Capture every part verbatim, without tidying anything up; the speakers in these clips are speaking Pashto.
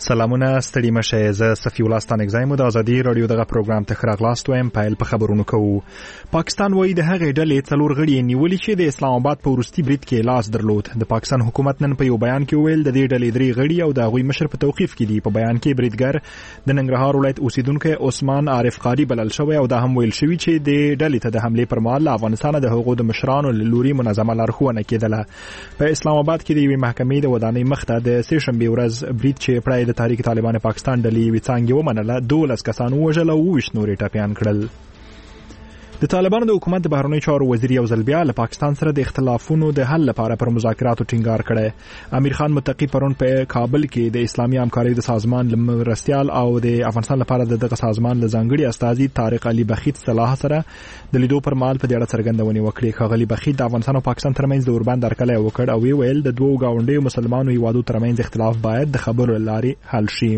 سلامونه ستړي مشه زه صفي الله ستانګزایم د ازادي رادیو دغه پروګرام ته خراغلاست وایم پایل په خبرونو کوو. پاکستان وایي د هغې ډلې څلور غړي نیولي چې د اسلام آباد په وروستي برید کې لاس درلود. د پاکستان حکومت نن په یو بیان کې وویل د دې ډلې درې غړي او د هغوی مشر په توقیف کې دي. په بیان کې بریدګر د ننګرهار ولایت اوسیدونکی عثمان عارف قاری بلل شوی او دا هم ویل شوی چې د ډلې ته د حملې پر مهال له افغانستان د هغو د مشرانو له لوري منظمه لارښوونه کېدله. په اسلام آباد کې د یوې محکمې د ودانۍ مخته د سې شنبې ورځ برید چې پړای د تحریک طالبان پاکستان ډلې یوې څانګې ومنله دولس کسان ووژل او اووه ویشت نور یې ټپیان کړل. د طالبانو د حکومت د بهرنیو چارو وزیر یو ځل بیا له پاکستان سره د اختلافونو د حل لپاره پر مذاکراتو ټینګار کړی. امیر خان متقی پرون په کابل کې د اسلامي همکارۍ د سازمان له مرستیال او د افغانستان لپاره د دغه سازمان له ځانګړي استازي طارق علي بخیت صلاح سره د لیدو پر مهال په دې اړه څرګندونې وکړې. ښاغلي بخیت د افغانستان او پاکستان ترمنځ د اوربند هرکلی وکړ او ویل د دوو ګاونډیو مسلمانو هیوادو ترمنځ اختلاف باید د خبرو له لارې حل شي.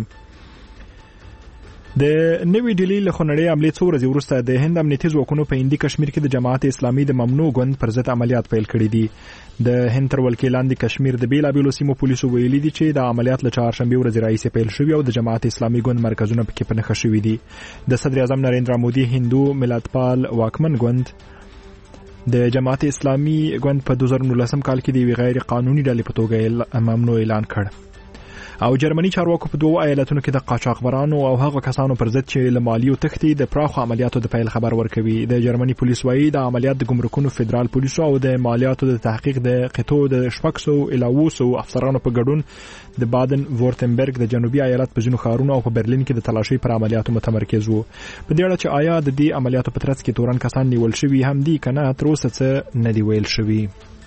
د نوې ډیلی له خونړۍ حملې څو ورځې وروسته د هند امنیتي ځواکونو په هندي کشمیر کې د جماعت اسلامي د ممنوع ګوند پر ضد عملیات پیل کړي دي. د هند تر ولکې لاندې کشمیر د بیلابیلو سیمو پولیسو ویلي دي چې د عملیات له چهارشنبې ورځې راهیسې پیل شوي او د جماعت اسلامي ګوند مرکزونه پکې په نښه شوي دي. د صدر اعظم نریندرا مودي هندو ملتپال واکمن ګوند د جماعت اسلامي ګوند په دوه زره نولسم کال کې د یوې غیر قانوني ډلې په توګه ممنوع اعلان کړ. او جرمني چارواکو په دوه ایالتونو کې د قاچاقبرانو او هغه کسانو پر ضد چې له مالیو تښتي د پراخو عملیاتو د پیل خبر ورکوي. د جرمني پولیس وایي د عملیات د ګمرکونو فدرال پولیسو او د مالیاتو د تحقیق د قطو د شپږ سوه الی اووه سوه افسرانو په ګډون د بادن وورتنبرګ د جنوبي ایالت په ځینو ښارونو او په برلین کې د تلاشۍ پر عملیاتو متمرکز وو. په دې اړه چې آیا د دې عملیاتو په ترڅ کې تورن کسان نیول شوي هم دي که نه تر اوسه څه نه دي ویل شوي.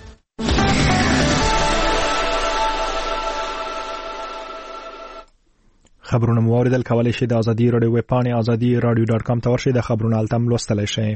خبرونه مو اوریدل کولای شئ د ازادي رادیو ویب پاڼې ازادي رادیو ډاټ کام ته ورشئ د خبرونو هلته هم لوستلی شئ.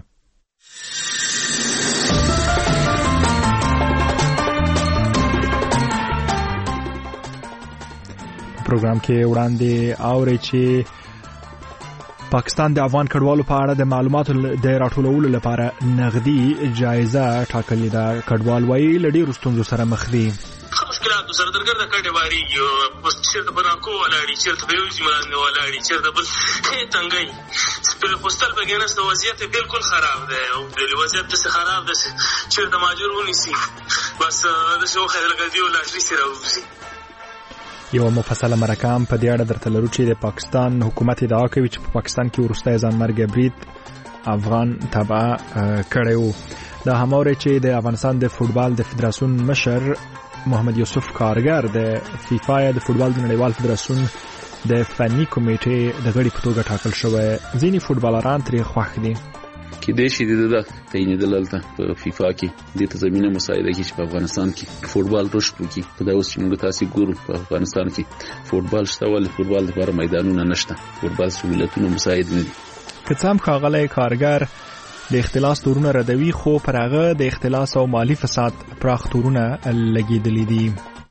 پروګرام کې وړاندې اورئ چې پاکستان د افغان کډوالو په اړه د معلوماتو د راټولولو لپاره نغدي جایزه ټاکلې ده. کډوال وایي له ډېرو ستونزو سره مخ دي. مشکلاتو سره درګرده کډې واریږي اوس چېرته به راکو ولاړي چېرته به یو ځمان ولاړي چېرته بل ښې تنګی سپېل پوستل پکې نشته. وضعیت بالکل خراب دی او وضعیت داسې خراب دی چېرته ماجور ونیسي بس داسې وښیي لکه دوی لاټري سې راوځي. یو مفصله مرکه هم په دې اړه درته لرو چې د پاکستان حکومت ادعا کوي چې په پاکستان کې وروستی ځانمرګی برید افغان تبعه کړی و. دا هم اورئ چې د افغانستان د فوټبال د فدراسیون مشر محمد یوسف کارګر د فیفا د فوټبال د نړیوال فدراسیون د فني کمیټې د غړي په توګه ټاکل شوی. ځینې فوټبالران ترې خوښ دي. کېدای شي د ده تعینېدل هلته په فیفا کې دې ته زمینه مساعده کړي چې په افغانستان کې فوټبال رشد وکړي. په دا اوس چې موږ تاسې ګورو په افغانستان کې فوټبال شته ولې فوټبال لپاره میدانونه نشته، فوټبال سهولتونه مساعد نه دي. که څه هم ښاغلی کارګر د اختلاس تورونه ردوي خو پر هغه د اختلاس او مالی فساد پراخ تورونه لګېدلي دي.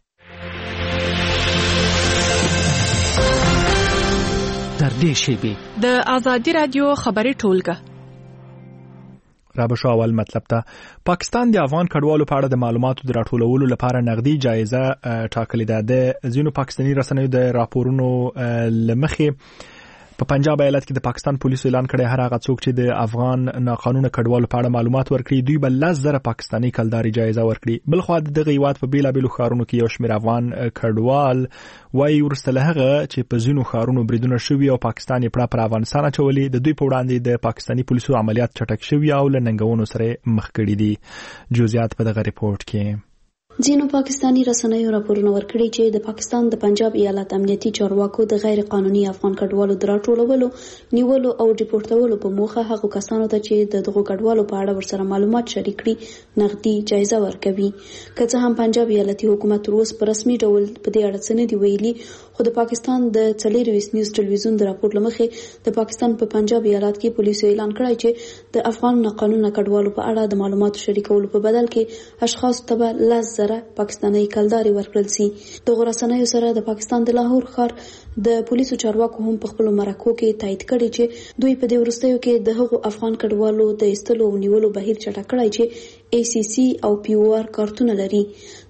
تر دې شیبې د ازادي رادیو خبري ټولګه را به شو اول مطلب ته. پاکستان د افغان کډوالو په اړه د معلوماتو د راټولولو لپاره نغدي جایزه ټاکلې ده. د ځینو پاکستاني رسنیو د راپورونو له مخې په پنجاب ایالت کې د پاکستان پولیسو اعلان کړی هر هغه څوک چې د افغان ناقانونه کډوالو په اړه معلومات ورکړي دوی به لس زره پاکستاني کلداري جایزه ورکړي. بلخوا د دغه هیواد په بیلابیلو ښارونو کې یو شمېر افغان کډوال وایي وروسته له هغه چې په ځینو ښارونو بریدونه شوي او پاکستان یې پړه پر افغانستان اچولي د دوی په وړاندې د پاکستاني پولیسو عملیات چټک شوي او له ننګونو سره مخ کړي دي. جزئیات په دغه ریپورت کې. ځینو پاکستاني رسنیو راپورونه ورکړي چې د پاکستان د پنجاب ایالت امنیتي چارواکو د غیر قانوني افغان کډوالو د راټولولو، نیولو او ډیپورټولو په موخه هغو کسانو ته چې د دغو کډوالو په اړه ورسره معلومات شریک کړي نغدي جایزه ورکوي. که څه هم پنجاب ایالتي حکومت تر اوسه په رسمي ډول په دې اړه څه نه دي ویلي، خو د پاکستان د څلورویشت نیوز ټلویزیون د راپور له مخې د پاکستان په پنجاب ایالت کې پولیسو اعلان کړی چې د افغان ناقانونه کډوالو په اړه د معلوماتو شریکولو په بدل کې اشخاص ته به لس زره پاکستاني کلداري ورکړل شي. دغه رسنیو سره د پاکستان د لاهور ښار د پولیسو چارواکو هم په خپل مرکو کې تایید کړي چې دوی په دې وروستیو کې د هغو افغان کډوالو د ایستلو او نیولو بهیر چټک کړی چې ای سی سی او پی او آر کارتونه لري.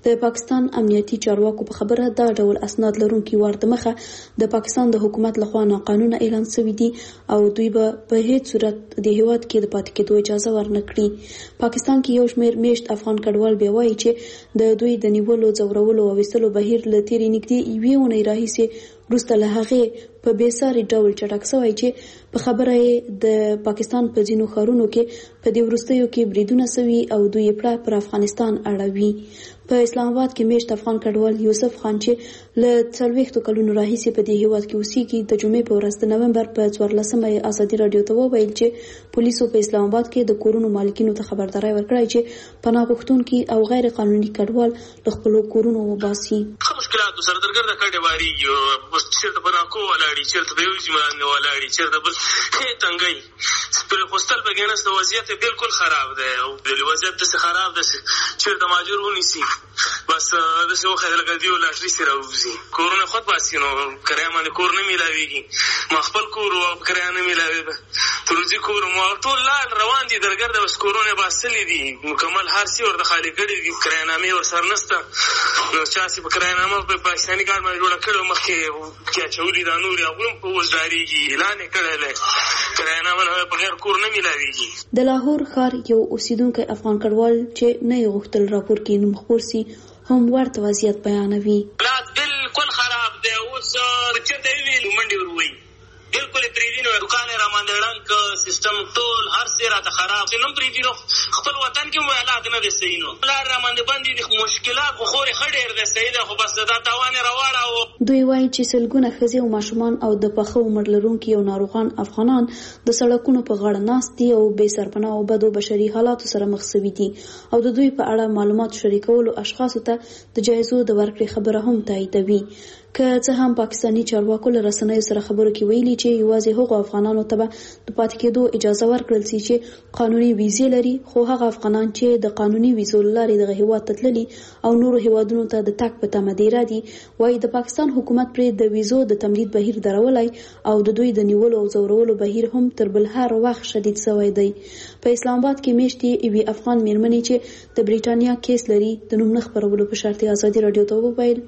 د پاکستان امنیتي چارواکو په خبره دا ډول اسناد لرونکي وارد مخه د پاکستان د حکومت لخوا ناقانونه اعلان شوی دي او دوی به په هیڅ صورت د هیواد کې د پاتې کېدو اجازه ورنکړي. پاکستان کې یو شمېر میشت افغان کډوال بیا وایي چې د دوی د نیولو، ځورولو او ویستلو بهیر له تېرې نږدې یوې اونۍ راهیسې وروسته له هغې په بېساري ډول چټک شوی چې په خبره یې د پاکستان په ځینو ښارونو کې په دې وروستیو کې بریدونه شوي او دوی یې پړه پر افغانستان اړوي. په اسلام آباد کې میشت افغان کډوال یوسف خان چې له څلوېښتو کلونو راهیسې په دې هیواد کې اوسېږي د جمعې په ورځ د نومبر په څوارلسمه یې ازادي راډیو ته وویل چې پولیسو په اسلام آباد کې د کورونو مالکینو ته خبرداری ورکړی چې پناه غوښتونکي او غیر قانوني کډوال له خپلو کورونو وباسي. ښه مشکلاتو سره درګرده کډې وارېږي، چېرته په ناکو ولاړي، چېرته په یو ځای باندې ولاړي، چېرته بل ښې تنګۍ پرې خوستل به کېناسته وضعیت یې بالکل خراب دی او وضعیت داسې خراب دی چې چېرته مهاجر ونیسي بس داسې وښیي لکه دوی لاټري سې راوځي. کورونه خود باسي نو کرایه باندې کور نه میلاوېږي. ما خپل کور و کرایه نه میلاوېده، تروزي کور ما ټول لار روان دي درګرده بس کورونه باسلي دي مکمل هر څه ورته خالي کړي دي، کرایهنامې ورسره نشته. نو چا چې په کرایهنامه په پاکستاني کارډ باندې جوړه کړې مخکې کې اچولي دا نور هغوی هم په اوس ډارېږي، اعلان یې کړی دی کرایهنامه نه بغیر کور نه میلاوېږي. د لاهور ښار یو اوسیدونکی افغان کډوال چې نه یې غوښتل راپور کې نوم خپور سي هم ورته وضعیت بیانوي. حالات بالکل خراب دی. اوس چېرته وویل منډې ور ووایي بالکل یې پرېږدي نو دوکان یې راباندې ړنګ سیسټم ټول هر څه یې راته خراب چې نوم پرېږدي نو خپل وطن کې مو حالات نه دی صحیح، نو لار راباندې بندې دي، مشکلات خو خورې ښه ډېر دی صحیح دی خو بس دا تاوان یې راواړاوه. دوی وایي چې سلګونه ښځې او ماشومان او د پخه عمر لرونکي او ناروغان افغانان د سړکونو په غاړه ناست دي او بې سرپناه او بدو بشري حالاتو سره مخ شوي دي او د دوی په اړه معلومات شریکولو اشخاصو ته د جایزو د ورکړې خبره هم تاییدوي. که څه هم پاکستاني چارواکو له رسنیو سره خبرو کې ویلي چې یوازې هغو افغانانو ته به د پاتې کېدو اجازه ورکړل شي چې قانوني ویزې لري، خو هغه افغانان چې د قانوني ویزو له لارې دغه هیواد ته تللي او نورو هیوادونو ته د تګ په تمه دیره دي وایي د پاکستان حکومت پرې د ویزو د تمدید بهیر درولی او د دوی د نیولو او ځورولو بهیر هم تر بل هر وخت شدید شوی دی. په اسلام آباد کې میاشتې یوې افغان میرمنې چې د بریټانیا کیس لري د نوم نه خپرولو په شرط ازادي راډیو ته وویل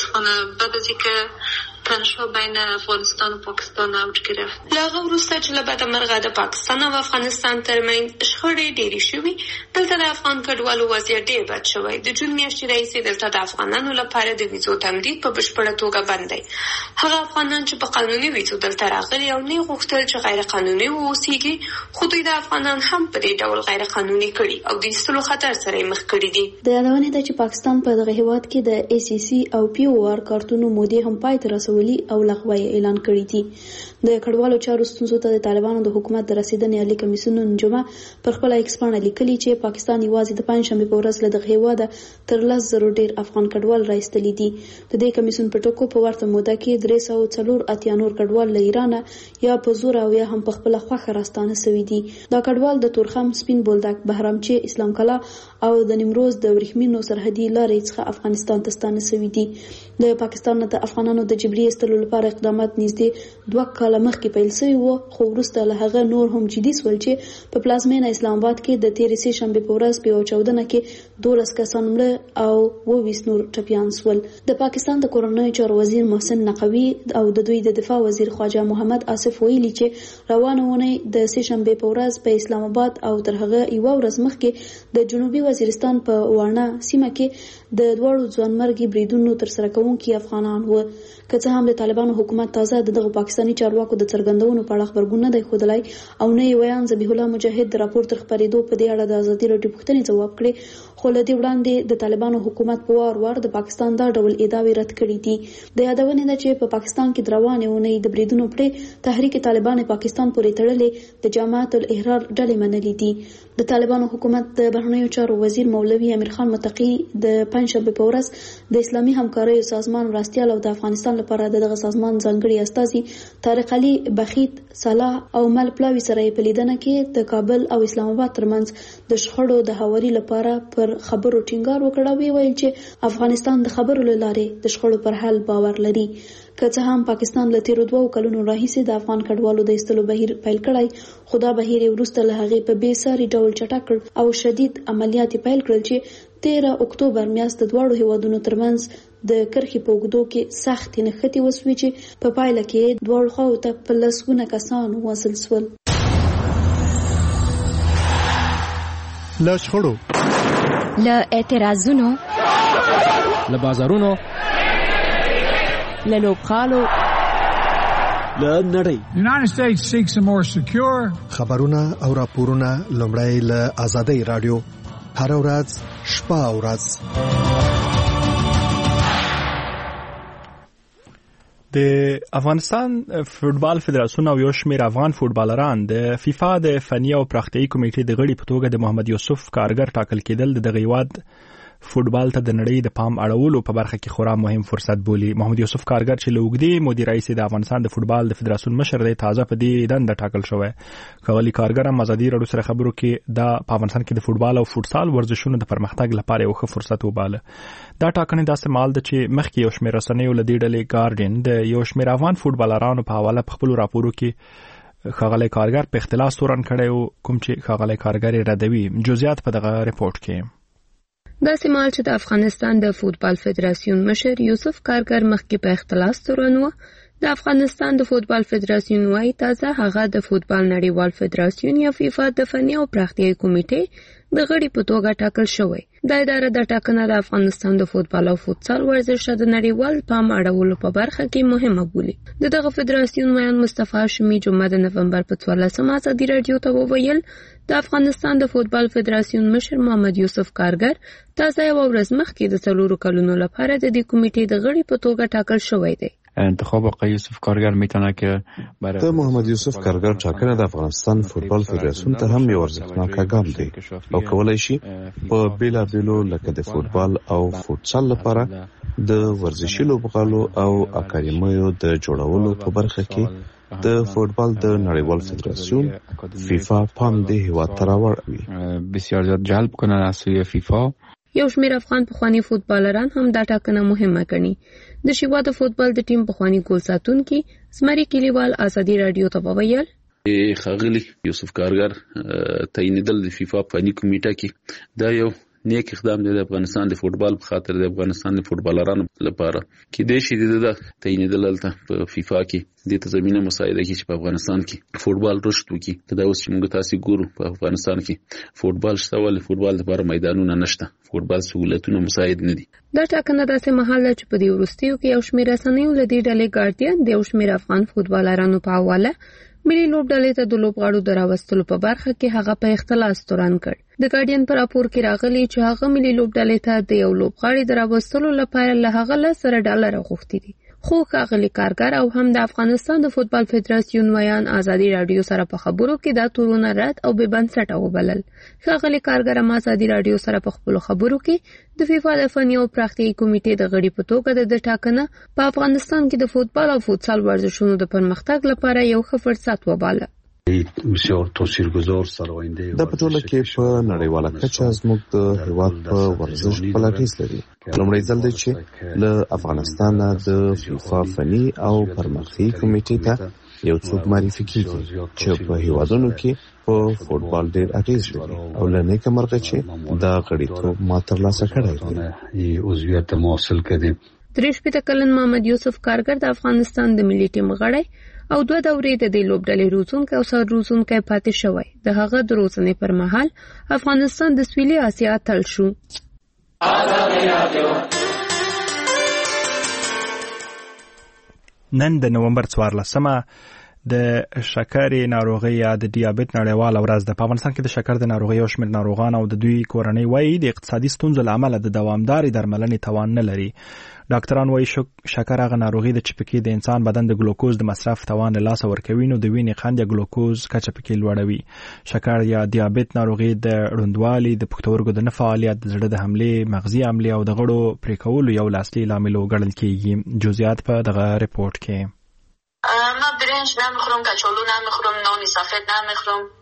که تنشا بین افغانستان و پاکستان اوج گرفت. له هغه وروسته چې له بده مرغه د پاکستان او افغانستان ترمنځ شخړې ډېرې شوي، دلته د افغان کډوالو وضعیت ډېر بد شوی. د جون میاشتې راهیسې دلته د افغانانو لپاره د ویزو تمدید په بشپړه توګه بند دی. هغه افغانان چې په قانوني ویزو دلته راغلي او نه غوښتل چې غیر قانوني واوسېږي، خو دوی د افغانان هم په دې ډول غیر قانوني کړي او د ایستلو خطر سره یې مخ کړي دي. د یادونې ده چې پاکستان په دغه هیواد کې د ای سی سی او پی او آر کارتونو مودې هم پای ته رسولي او لغوه اعلان کړی دي. د کډوالو چارو ستونزو ته د طالبانو د حکومت د رسیدنې عالی کمیسیون نن جمعه پر خپل ایکس پاڼه لیکلي چې پاکستان یوازې د پنځشنبې په ورځ له دغه هیواده تر لس زرو ډیر افغان کډوال راایستلي دي. د دې کمیسیون په ټکو په ورته موده کې درې سوه څلور اتیا نور کډوال له ایران یا په زور او یا هم په خپل خوښه راستانه شوي دي. دا کډوال د تورخم، سپین بولدک، بهرامچه، اسلام کلا او د نیمروز د ورېښمینو سرحدي لارې څخه افغانستان ته ستانه شوي دي. د پاکستان د افغانانو د جبري ایستلو لپاره اقدامات نږدې دوه کاله مخکې پیل شوي وو، خو وروسته له هغه نور هم جدي شول چې په پلازمینه اسلام آباد کې د تېرې سې شنبې په ورځ په یوه چاودنه کې دولس کسان مړه او اووه ویشت نور ټپیان شول. د پاکستان د کورنیو چارو وزیر محسن نقوي او د دوی د دفاع وزیر خواجه محمد آصف ویلي چې روانه اونۍ د سې شنبې په ورځ په اسلام آباد او تر هغه یوه ورځ مخکې د جنوبي وزیرستان په واڼه سیمه کې د دواړو ځوانمرګي بریدونو ترسره کوونکي افغانان وو. که څه هم د طالبانو حکومت تازه د دغه پاکستاني چارواکو د څرګندونو په اړه خبرګون نه دی ښودلی او نه یې ویان ذبیح الله مجاهد د راپور تر خپرېدو په دې اړه د ازادي راډیو پوښتنې ځواب کړې، خو له دې وړاندې د طالبانو حکومت په وار وار د پاکستان دا ډول ادعاوې رد کړي دي. د یادونې ده چې په پاکستان کې د روانې اونۍ د بریدونو پړې تحریک طالبان پاکستان پورې تړلې د جماعت الاحرار ډلې منلي دي. د طالبانو حکومت د بهرنیو چارو وزیر مولوي امیر خان متقي د پنځشنبې په ورځ د اسلامي همکاریو سازمان مرستیال او د افغانستان لپاره د دغه سازمان ځانګړي استازي طارق علي بخیت صلاح او مل پلاوي سره په لیدنه کې د کابل او اسلام آباد ترمنځ د شخړو د هواري لپاره پر خبرو ټینګار وکړ او ویل چې افغانستان د خبرو له لارې د شخړو پر حل باور لري. که څه هم پاکستان له تیرو دوو کلونو راهیسې د افغان کډوالو د ایستلو بهیر پیل کړی، خو دا بهیر وروسته له هغې په بې ساري ډول چټک کړ او شدید عملیات پیل کړل چې تیرا اکتوبر میاشت د دواړو هیوادونو ترمنځ د کرښې په اوږدو کې سختې نښتې وسوې چې په پایله کې دواړو خواو ته په لسګونه کسان ووژل شول. له شخړو، له اعتراضونو، له بازارونو، له لوبغالو، له نړۍ. The United States seeks a more secure. خبرونه او راپورونه لومړی له آزادۍ رادیو هر ورځ شپه او ورځ. د افغانستان فوټبال فدراسیون او یو شمېر افغان فوټبالران د فیفا د فني او پراختیایي کمیټې د غړي په توګه د محمد یوسف کارګر ټاکل کېدل د دغه هیواد فوټبال ته د نړۍ د پام اړولو په برخه کې خورا مهم فرصت بولي. محمد یوسف کارګر چې له اوږدې مودې راهیسې د افغانستان د فوټبال د فدراسیون مشر دی، تازه په دې دنده ټاکل شوی. ښاغلي کارګر هم ازادي راډیو سره خبرو کې دا په افغانستان کې د فوټبال او فوټسال ورزشونو د پرمختګ لپاره یو ښه فرصت وباله. دا ټاکنې داسې مهال ده چې مخکې یو شمېر رسنیو له دې ډلې ګارډین د یو شمېر افغان فوټبالرانو په حواله په خپلو راپورو کې ښاغلی کارګر په اختلاس تورن کړی و، کوم چې ښاغلی کارګر یې ردوي. جزئیات په دغه ریپورټ کې. داسې مهال چې د افغانستان د فوټبال فدراسیون مشر یوسف کارګر مخکې په اختلاس تورن و، د افغانستان د فوټبال فدراسیون وايي تازه هغه د فوټبال نړیوال فدراسیون یا فیفا د فني او پراختیایي کمیټې د غړي په توګه ټاکل شوی. دا اداره د ټاکنه د افغانستان د فوټبال او فوټسال ورزش د نړیوال پام اړولو په برخه کې مهمه بولي. د دغه فدراسیون ویان مصطفی هاشمي جمعه د نومبر په څوارلسمه ازادي راډیو ته وویل د افغانستان د فوټبال فدراسیون مشر محمد یوسف کارګر تازه یو ورځ مخکې د څلورو کلونو لپاره د دې کمیټې د غړي په توګه ټاکل شوی دی. انتخاب آقای یوسف کارگر میتونه که برای د محمد یوسف کارگر ټاکنه د افغانستان فوټبال فدراسیون ته هم یو ارزښتناک ګام دی او کولای شي په بیلابیلو لکه د فوټبال او فوټسال لپاره د ورزشي لوبغالو او اکاډمیو د جوړولو په برخه کې د فوټبال د نړیوال فدراسیون فیفا پام د هیواد ته راوړي، بسیار زیاد جلب کنه از سوی فیفا. یو شمېر افغان پخواني فوټبالران هم دا ټاکنه مهمه ګڼي. د شیوا د فوټبال د ټیم پخواني ګول ساتونکي زمري کلیوال ازادي راډیو ته وویل ښاغلي یوسف کارګر تعینېدل د فیفا فني کمیټه کې دا یو نیک اقدام دی د افغانستان د فوټبال په خاطر د افغانستان د فوټبالرانو لپاره کې د شي د تعینېدل دلته په فیفا کې د تضمینه مساعده کې چې په افغانستان کې فوټبال رشد وکړي. دا اوس چې موږ تاسو ګورو په افغانستان کې فوټبال شته ولې فوټبال لپاره میدانونه نشته، فوټبال سہولتونه مساعد نه دي. دا ټاکنه داسې مهال چې په دې وروستیو کې یو شمېر رسنیو له دې ډلې ګارډین د یو شمېر افغان فوټبالرانو په حواله ملي لوبډلې ته د لوبغاړو د راوستلو په برخه کې هغه په اختلاس تورن کړ. د ګارډین پر راپور کې راغلی چې هغه ملي لوبډلې ته د یو لوبغاړي د راوستلو لپاره له هغه لس زره ډالر غوښتي دي. خو ښاغلي کارګر او هم د افغانستان د فوټبال فدراسیون ویان ازادي راډیو سره په خبرو کې دا تورونه رد او بې بنسټه وبلل. ښاغلي کارګر هم ازادي راډیو سره په خپلو خبرو کې د فیفا د فني او پراختیایي کمیټې د غړي په توګه د ټاکنه په افغانستان کې د فوټبال او فوټسال ورزشونو د پرمختګ لپاره یو ښه فرصت وباله. دا په ټوله کې په نړیواله کچه زموږ د هیواد په ورزش خپل اغېز لري. لومړی ځل دی چې له افغانستان د فیفا فني او پرمختیایي کمیټې ته یو څوک معرفي کیږي چې په هیوادونو کې په فوټبال ډېر اغېز لري او له نیکه مرغه چې دا غړیتوب ما ترلاسه کړی دی. عضویت حاصل کړي. دریش پته کلن محمد یوسف کارګر د افغانستان د ملي ټیم غړی او دوه دورې د دې لوبډلې روزونکی او سر روزونکی پاتې شوی. د هغه د روزنې پر مهال افغانستان د سویلي اسیا تل شو. نن د نومبر څوارلسمه د شکرې ناروغي یا د ډیابېټ نړیواله ورځ ده. په افغانستان کې د شکر د ناروغي او شمېر ناروغان او د دوی کورنۍ وایي د اقتصادي ستونزو له امله د دوامدارې درملنې توان نه لري. ډاکټران وایي شکر هغه ناروغي ده چې پکې د انسان بدن د ګلوکوز د مصرف توان له لاسه ورکوي، نو د وینې قند یا ګلوکوز کچه پکې لوړوي. شکر یا ډیابېټ ناروغي د ړندوالي، د پښتورګو د نه فعالیت، د زړه د حملې، مغزي حملې او د غړو پرې کولو یو لاستي لامل ګڼل کېږي. جزئیات په دغه ریپورټ کې. من برنج نمیخورم، کچالو نمیخورم، نان سفید نمیخورم،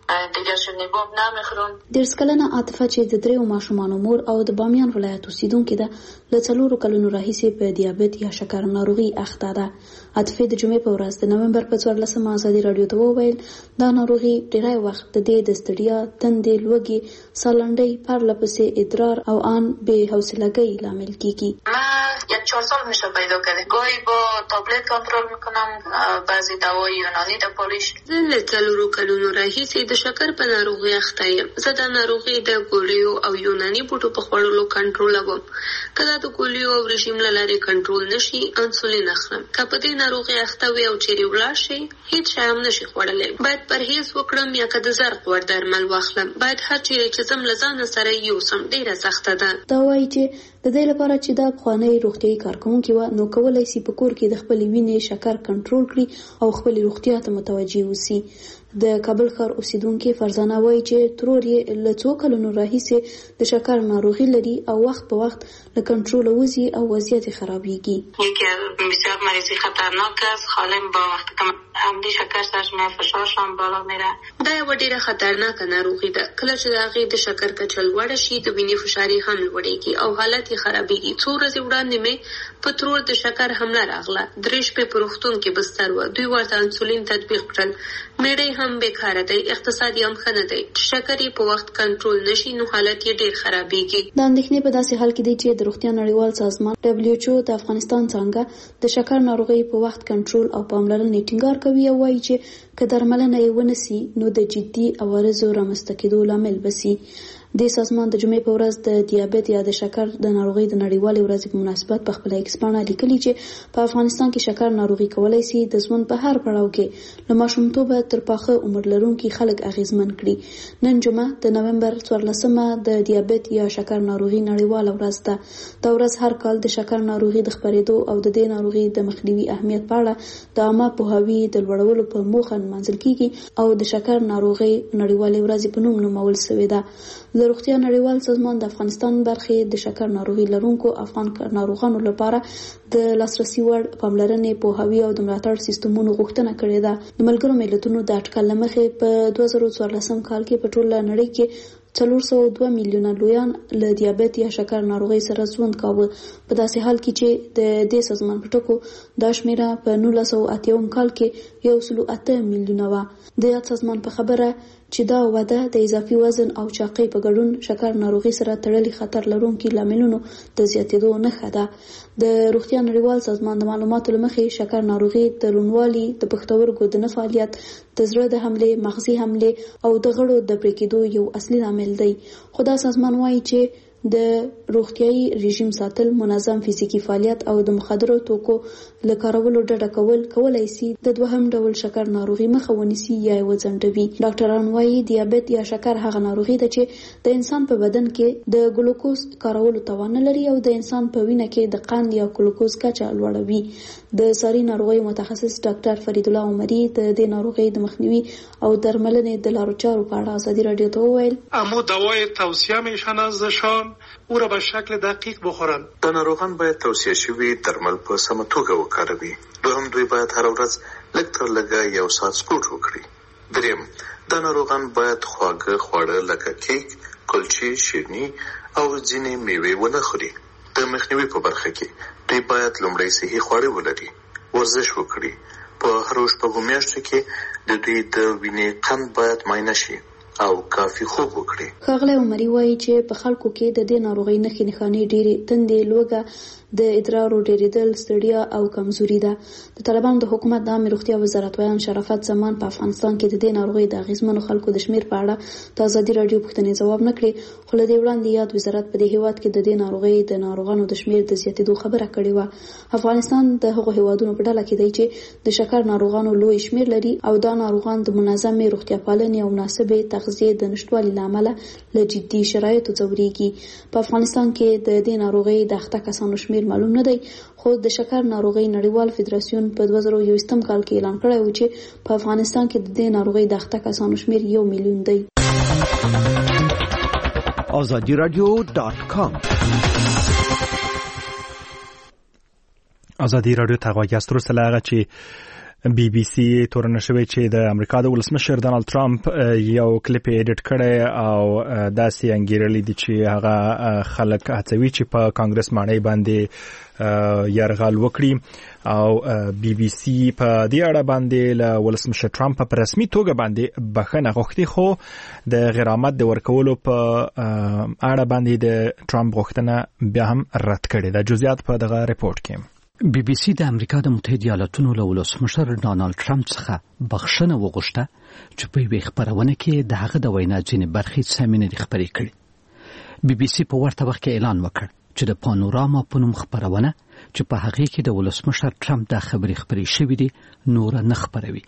دیگه شنیباب نمیخورم. دیرس کلنه عاطفه چې د دریو ماشومانو مور او د بامیان ولایت اوسیدونکې ده له څلورو کلونو راهیسې په دیابت یا شکر ناروغي اخته ده. عاطفې د جمعې په ورځ د نومبر په څوارلسمه ازادي راډیو ته وویل دا ناروغي ډېری وخت د دې د ستړیا، تندې، لوږې، سالنډۍ، پرله پسې ادرار او آن بې حوصلګۍ لامل کیږي. یک چهار سال میشه پیدا کرده. گاهی با تابلت کنترل میکنم، بعضی دوای یونانی د پالیش. زه له څلورو کلونو راهیسې د شکر په ناروغي اخته یم. زه د ناروغي د ګولیو او یوناني بوټو په خوړلو کنټرولوم. کله د ګولیو او رژیم له لارې کنټرول نشي، انسولین اخلم. که په دې ناروغي اخته وي او چیرې ولاړ شي، هیڅ شی هم نشي خوړلی. باید پرهیز وکړم یا که د زرق وړ درمل واخلم. باید هر چیرې چې ځم له ځانه سره یوسم. ډېره سخته ده. دا وایي چې د دې لپاره چې دا پخوانۍ روغتیایي کارکوونکې وه، نو کولی شي په کور کې د خپلې وینې شکر کنټرول کړي او خپلې روغتیا ته متوجه اوسي. د کابل ښار اوسیدونکې فرزانه وایي چې ترور یې له څو کلونو راهیسې د شکر ناروغي لري او وخت په وخت له کنټروله وځي او وضعیت یې خرابیږي. یکی از بسیار مریضی خطرناک است. خالم با وقتی که عمدی شکر سرشمه فشارشان بالا میره. دا یوه ډېره خطرناکه ناروغي ده. کله چې د هغې د شکر کچه لوړه شي، د وینې فشار یې هم لوړېږي او حالت یې خرابېږي. څو ورځې وړاندې مې په ترور د شکر حمله راغله. درې شپې په روغتون کې بستر وه. دوی ورته انسولین تطبیق کړل. میړه هم بیکاره دی، اقتصاد یې هم ښه نه دی. چې شکر یې په وخت کنټرول نشي، نو حالت یې ډېر خرابېږي. د اندېښنې په داسې حال کې دی چې د روغتیا نړیوال سازمان ډبلیو ایچ او د افغانستان څانګه د شکر ناروغۍ په وخت کنټرول او پاملرنې ټینګار کوي او وایي چې که درملنه یې ونسي، نو د جدي عوارضو رامنځته کېدو لامل به سي. د سازمان د جمعې په ورځ د دیابت یا د شکر د ناروغۍ د نړیوالې ورځې په مناسبت په خپله ایکس پاڼه لیکلي چې په افغانستان کې شکر ناروغي کولی سي د ژوند په هر پړاو کې له ماشومتوبه تر پاخه عمر لرونکي خلک اغېزمن کړي. نن جمعه د نومبر څوارلسمه د دیابت یا شکر ناروغي نړیواله ورځ ده. دا ورځ هر کال د شکر ناروغي د خپرېدو او د دې ناروغي د مخنیوي اهمیت په اړه د عامه پوهاوي د لوړولو په موخه نمانځل کیږي او د شکر ناروغي نړیوالې ورځې په نوم نومول شوې ده. د روغتیا نړیوال سازمان د افغانستان برخې د شکر ناروغي لرونکو افغان ناروغانو لپاره د لاسرسي وړ پاملرنې، پوهاوي او د ملاتړ سیستمونو غوښتنه کړې ده. د ملګرو ملتونو د اټکل له مخې په دوه زره څوارلسم کال کې په ټوله نړۍ کې څلور سوه دوه میلیونه لویان له دیابت یا شکر ناروغۍ سره ژوند کاوه. په داسې حال کې چې د دې سازمان په ټکو دا شمیره په نولس سوه اته اووم کال کې یو سلو اته میلیونه وه. د یاد سازمان په خبره چې دا وده د اضافي وزن او چاقۍ په ګډون شکر ناروغي سره تړلي خطر لرونکي لاملونو د زیاتېدو نښه ده. د روغتیا نړیوال سازمان د معلوماتو له مخې شکر ناروغي د روڼوالي، د پښتورګو د نه فعالیت، د زړه د حملې، مغزي حملې او د غړو د پرې کېدو یو اصلي لامل دی. خو دا سازمان وایي چې د روغتیايي رژیم ساتل، منظم فزیکی فعالیت او د مخدرو توکو له کارولو ډډه کول کولای شي د دوهم ډول شکر ناروغي مخه ونیسي یا یې وځنډوي. ډاکټران وایي دیابت یا شکر هغه ناروغي ده چې د انسان په بدن کې د ګلوکوز کارولو توان نه لري او د انسان په وینه کې د قند یا ګلوکوز کچه لوړوي. د ساري ناروغیو متخصص ډاکټر فرید الله عمري د دې ناروغۍ د مخنیوي او درملنې د لارو چارو په اړه ازادي راډیو ته وویل: اما دوای توصیه میشن ازشان او را به شکل دقیق بخورن. د ناروغان باید توصیه شوي درمل په سمه توګه وکاروي. دوهم دوی باید هر ورځ لږ تر لږه یو ساعت سپورټ وکړي. دریم، د ناروغان باید خواږه خواړه لکه کیک، کلچې، شیرني او ځینې میوې ونه خوري. د مخنیوي په برخه کې دوی باید لومړی صحي خواړه ولري، ورزش وکړي. په هرو شپږو میاشتو کې د دوی د وینې قند باید معاینه شي او کافي خوب وکړي. ښاغلی عمري وایي چې په خلکو کې د دې ناروغۍ نښې نښانې ډېرې تندې، لوږه، د ادرارو ډېرېدل، ستړیا او کمزوري ده. د طالبانو د حکومت د عامې روغتیا وزارت ویان شرافت زمان په افغانستان کې د دې ناروغۍ د اغېزمنو خلکو د شمېر په اړه د ازادي راډیو پوښتنې ځواب نه کړې، خو له دې وړاندې یاد وزارت په دې هېواد کې د دې ناروغۍ د ناروغانو د شمېر د زیاتېدو خبره کړې وه. افغانستان د هغو هېوادونو په ډله کې دی چې د شکر ناروغانو لوی شمېر لري او دا ناروغان د منظمې روغتیا پالنې او مناسبې تغذیې د نشتوالي له امله له جدي شرایطو ځورېږي. په افغانستان کې د دې ناروغۍ د اخته کسانو شمېر معلوم نه دی، خو د شکر ناروغۍ نړیوال فدراسیون په دوه زره یوویشتم کال کې اعلان کړی و چې په افغانستان کې د دې ناروغۍ د اخته کسانو شمېر یو میلیون دی. آزادی رادیو ډاټ کام آزادی رادیو ته غواړي ستاسو سره هغه چې بي بي سي تورنه شوی چې د امریکا د ولسمشر ډانلډ ټرمپ یو کلیپ ایډیټ کړی او داسې انګیرلی دي چې هغه خلک هڅوي چې په کانګرس ماڼۍ باندې یرغل وکړي او بي بي سي په دې اړه باندې له ولسمشر ټرمپ په رسمي توګه باندې بخښنه غوښتي، خو د غرامت د ورکولو په اړه باندې د ټرمپ غوښتنه بیا هم رد کړې ده. جزئیات په دغه ریپورت کې. بي بي سي د امریکا د متحده ایالاتونو له ولسمشر ډانلډ ټرمپ څخه بخښنه وغوښته چې په یوې خبرونه کې د هغه د وینا ځینې برخې سمې نه دي خپرې کړې. بي بي سي په ورته وخت کې اعلان وکړ چې د پانوراما په نوم خبرونه چې په هغې کې د ولسمشر ټرمپ د خبرې خپرې شوې دي نور نه خپروي.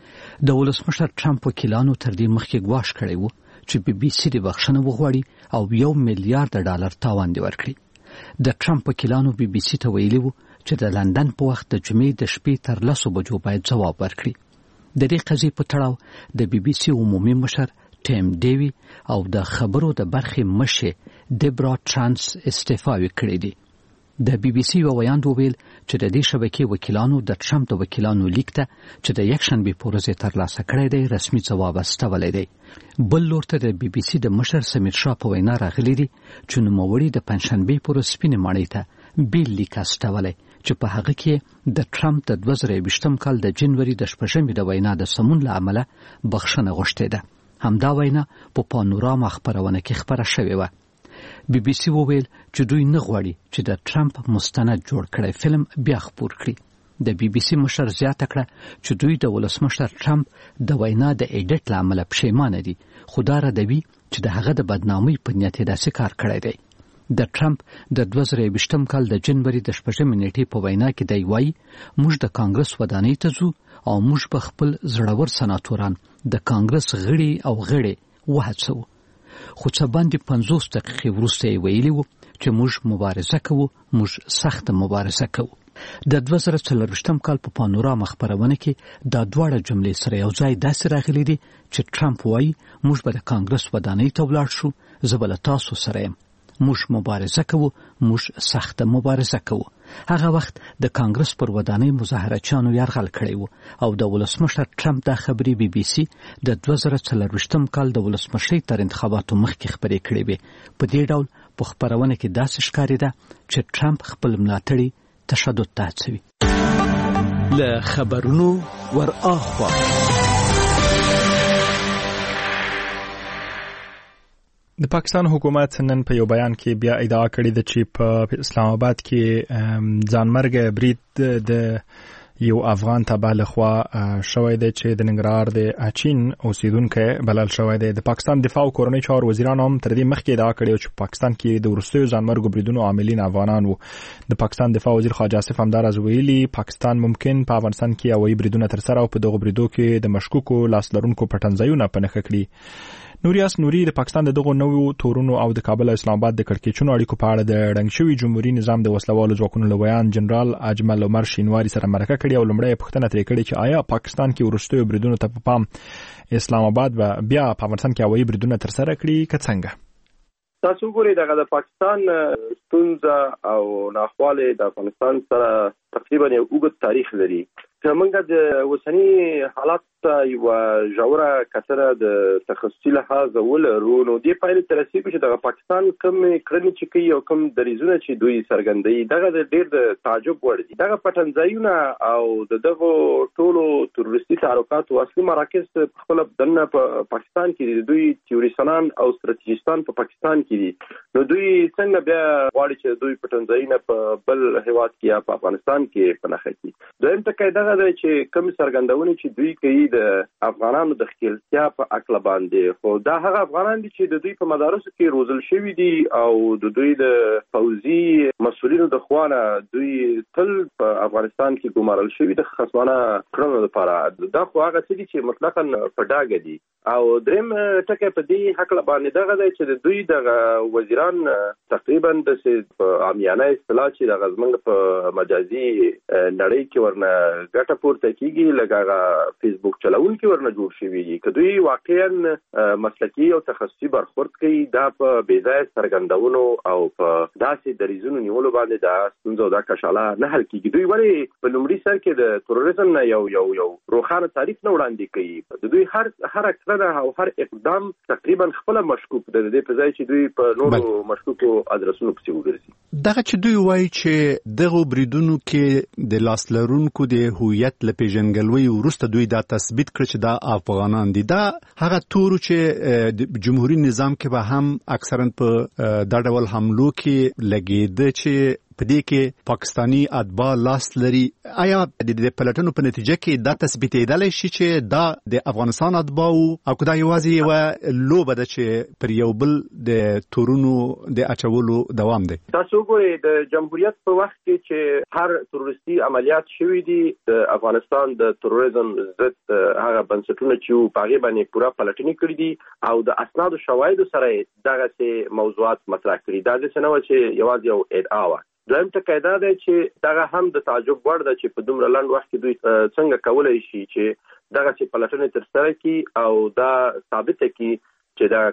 د ولسمشر ټرمپ وکیلانو تر دې مخکې ګواښ کړی و چې بي بي سي د بخښنه وغواړي او یو میلیارډ ډالر تاوان دې ورکړي. د ټرمپ وکیلانو بي بي سي ته ویلي وو چې د لندن په وخت د جمعې د شپې تر لسو بجو باید ځواب ورکړي. د دې قضیې په تړاو د بي بي سي عمومي مشر ټیم ډیوي او د خبرو د برخې مشر دیبرا ټرانس استعفاوي کړې دي. د بي بي سي یو ویاند وویل چې د دې شبکې وکیلانو د ټرمپ د وکیلانو لیک ته چې د یکشنبې په ورځ ترلاسه کړی دی رسمي ځواب استولی دی. بل لور ته د بي بي سي د مشر سمیر شاه په وینا راغلی دي چې نوموړي د پنجشنبې په ورځ سپینې ماڼۍ ته بیل لیک استولی چې په هغه کې د ټرمپ د دوه زره یوویشتم کال د جنوري د شپږمې د وینا د سمون له امله بخښنه غوښتې ده. همدا وینا په پانوراما خپرونه کې خپره شوې وه. بي بي سي وویل چې دوی نه غواړي چې د ټرمپ مستند جوړ کړی فلم بیا خپور کړي. د بي بي سي مشر زیاته کړه چې دوی د ولسمشر ټرمپ د وینا د ایډیټ له امله پښیمانه دي، خو دا ردوي چې د هغه د بدنامۍ په نیت یې داسې کار کړی دی. د ټرمپ د دوه زره یوویشتم کال د جنوري د شپږمې نیټې په وینا کې دی وایي موږ د کانګرس ودانۍ ته ځو او موږ به خپل زړور سناتوران د کانګرس غړي او غړي وهڅوو. خو څه باندې پنځوس دقیقې وروسته یې ویلي وو چې موږ مبارزه کوو، موږ سخته مبارزه کوو. د دوه زره څلرویشتم کال په پانوراما خپرونه کې دا دواړه جملې سره یو ځای داسې راغلي دي چې ټرمپ وایي موږ به د کانګرس ودانۍ ته ولاړ شو، زه به له تاسو سره یم، موږ مبارزه کوو، موږ سخته مبارزه کوو. هغه وخت د کانګرس پر ودانۍ مظاهرچیانو یرغل کړی و او د ولسمشر ټرمپ دا خبرې بي بي سي د دوه زره څلرویشتم کال د ولسمشرۍ تر انتخاباتو مخکې خپرې کړې وې. په دې ډول په خپرونه کې داسې ښکارېده چې ټرمپ خپل ملاتړي تشدد ته هڅوي. له خبرونو ور اخوا د پاکستان حکومت نن په یو بیان کې بیا ادعا کړې ده چې په اسلام آباد کې ځانمرګه برید د یو افغان تبع لخوا شوی دی چې د ننګرهار د اچین اوسیدونکی بلل شوی دی. د پاکستان دفاع او کورنۍ چارو وزیران هم تر دې مخکې ادعا کړې چې پاکستان کې د وروستیو ځانمرګو بریدونو عاملین افغانان وو. د پاکستان دفاع وزیر خواجه آصف همداراز ویلي پاکستان ممکن په افغانستان کې هوایي بریدونه ترسره او په دغو بریدو کې د مشکوکو لاس لرونکو پټنځایونه په نښه کړي. نوریاس نوري د پاکستان د دغو نوو تورونو او د کابل او اسلام آباد د کړکېچونو اړیکو په اړه د ړنګ شوي جمهوریت نظام د وسلوالو ځواکونو له ویان جنرال اجمل عمر شینواري سره مرکه کړې او لومړی پوښتنه ترې کړې چې آیا پاکستان کې وروستیو بریدونو ته په پام اسلام آباد به بیا په افغانستان کې هوایي بریدونه ترسره کړي که څنګه؟ تاسو ګورئ دغه د پاکستان ستونزه او ناخواله د افغانستان سره تقریبا یو اوږد تاریخ لري. زمونږ د اوسني حالات یو ژوره کتره د تخصصي لحاظ ولرو نو دې پایلې ته رسېږي چې د پاکستان کوم کړنې چې کوي او کوم دریځونه چې دوی څرګندوي دغه ډېر د تعجب وړ دي. دغه پټنځایونه او د دغو ټولو تروریستي تعلقاتو اصلي مراکز په خپل دننه په پاکستان کې دي. دوی تیوریسنان او ستراتیژیستان په پاکستان کې دي. نو دوی څنګه بیا غواړي چې دوی پټنځایونه په بل هیواد کې یا په افغانستان کې پنهخه کړي؟ دویم ټکی دغه دی چې کوم څرګندونې چې دوی کوي د افغانانو د ښکېلتیا په اکله باندې، خو دا هغه افغانان دي چې د دوی په مدارسو کې روزل شوي دي او د دوی د پوځي مسؤلینو د خوا نه دوی تل په افغانستان کې ګمارل شوي د خصمانه کړنو لپاره. دا خو هغه څه دي چې مطلقاً په ډاګه دي او دریم ټکی په دې حق باندې دغه دی چې د دوی د وزیران تقریبا د عامیانه اصطلاح چې د غزمنګ په مجازي نړۍ کې ورنه ګټه پورته کیږي لکه فیسبوک چلون کې ورنه جوړ شوی دي که دوی واقعا مسلکی او تخصصي برخورد کوي دا په بې ځایه څرګندونو او په داسې دریځونو نیولو باندې دا ستونزه دا کشاله نه حل کیږي. دوی ولې په لومړي سر کې د تروریزم نه یو یو یو روښانه تعریف نه وړاندې کوي؟ د دوی هر هر کړنه او هر اقدام تقریبا خپل مشکوک د دې په ځای چې دوی په نورو مشکوکو ادرسونو پسې وګرځي. دغه چې دوی وایي چې دغه بریدونو کې د لاس لرونکو د هویت له پیژنګلوي وروسته دوی دا تثبیت کړ چې دا افغانان دي. دا هغه تورو چې د جمهوریت نظام کې به هم اکثرا په دا ډول حملو کې لګیده چې په دې کې پاکستانی اتباع لاس لري. آیا د پلټنو په نتیجه کې دا تثبیتېدلی شي چې دا د افغانستان اتباع او که دا یوازې یوه لوبه ده چې پر یو بل د تورونو د اچولو دوام دی؟ تاسو وګورئ د جمهوریت په وخت کې چې هر تروریستي عملیات شوي دي د افغانستان د تروریزم ضد هغه بنسټونه چې په هغې باندې پوره پلټنې کړي دي او د اسنادو شواهدو سره یې دغسې موضوعات مطرح کړي. دا داسې نه وه چې یوازې یو ادعا وه. دویم ټکی دا دی چې دغه هم د تعجب وړ ده چې په دومره لنډ وخت کې دوی څنګه کولی شي چې دغسې پلټنې ترسره کړي او دا ثابته کړي چې دا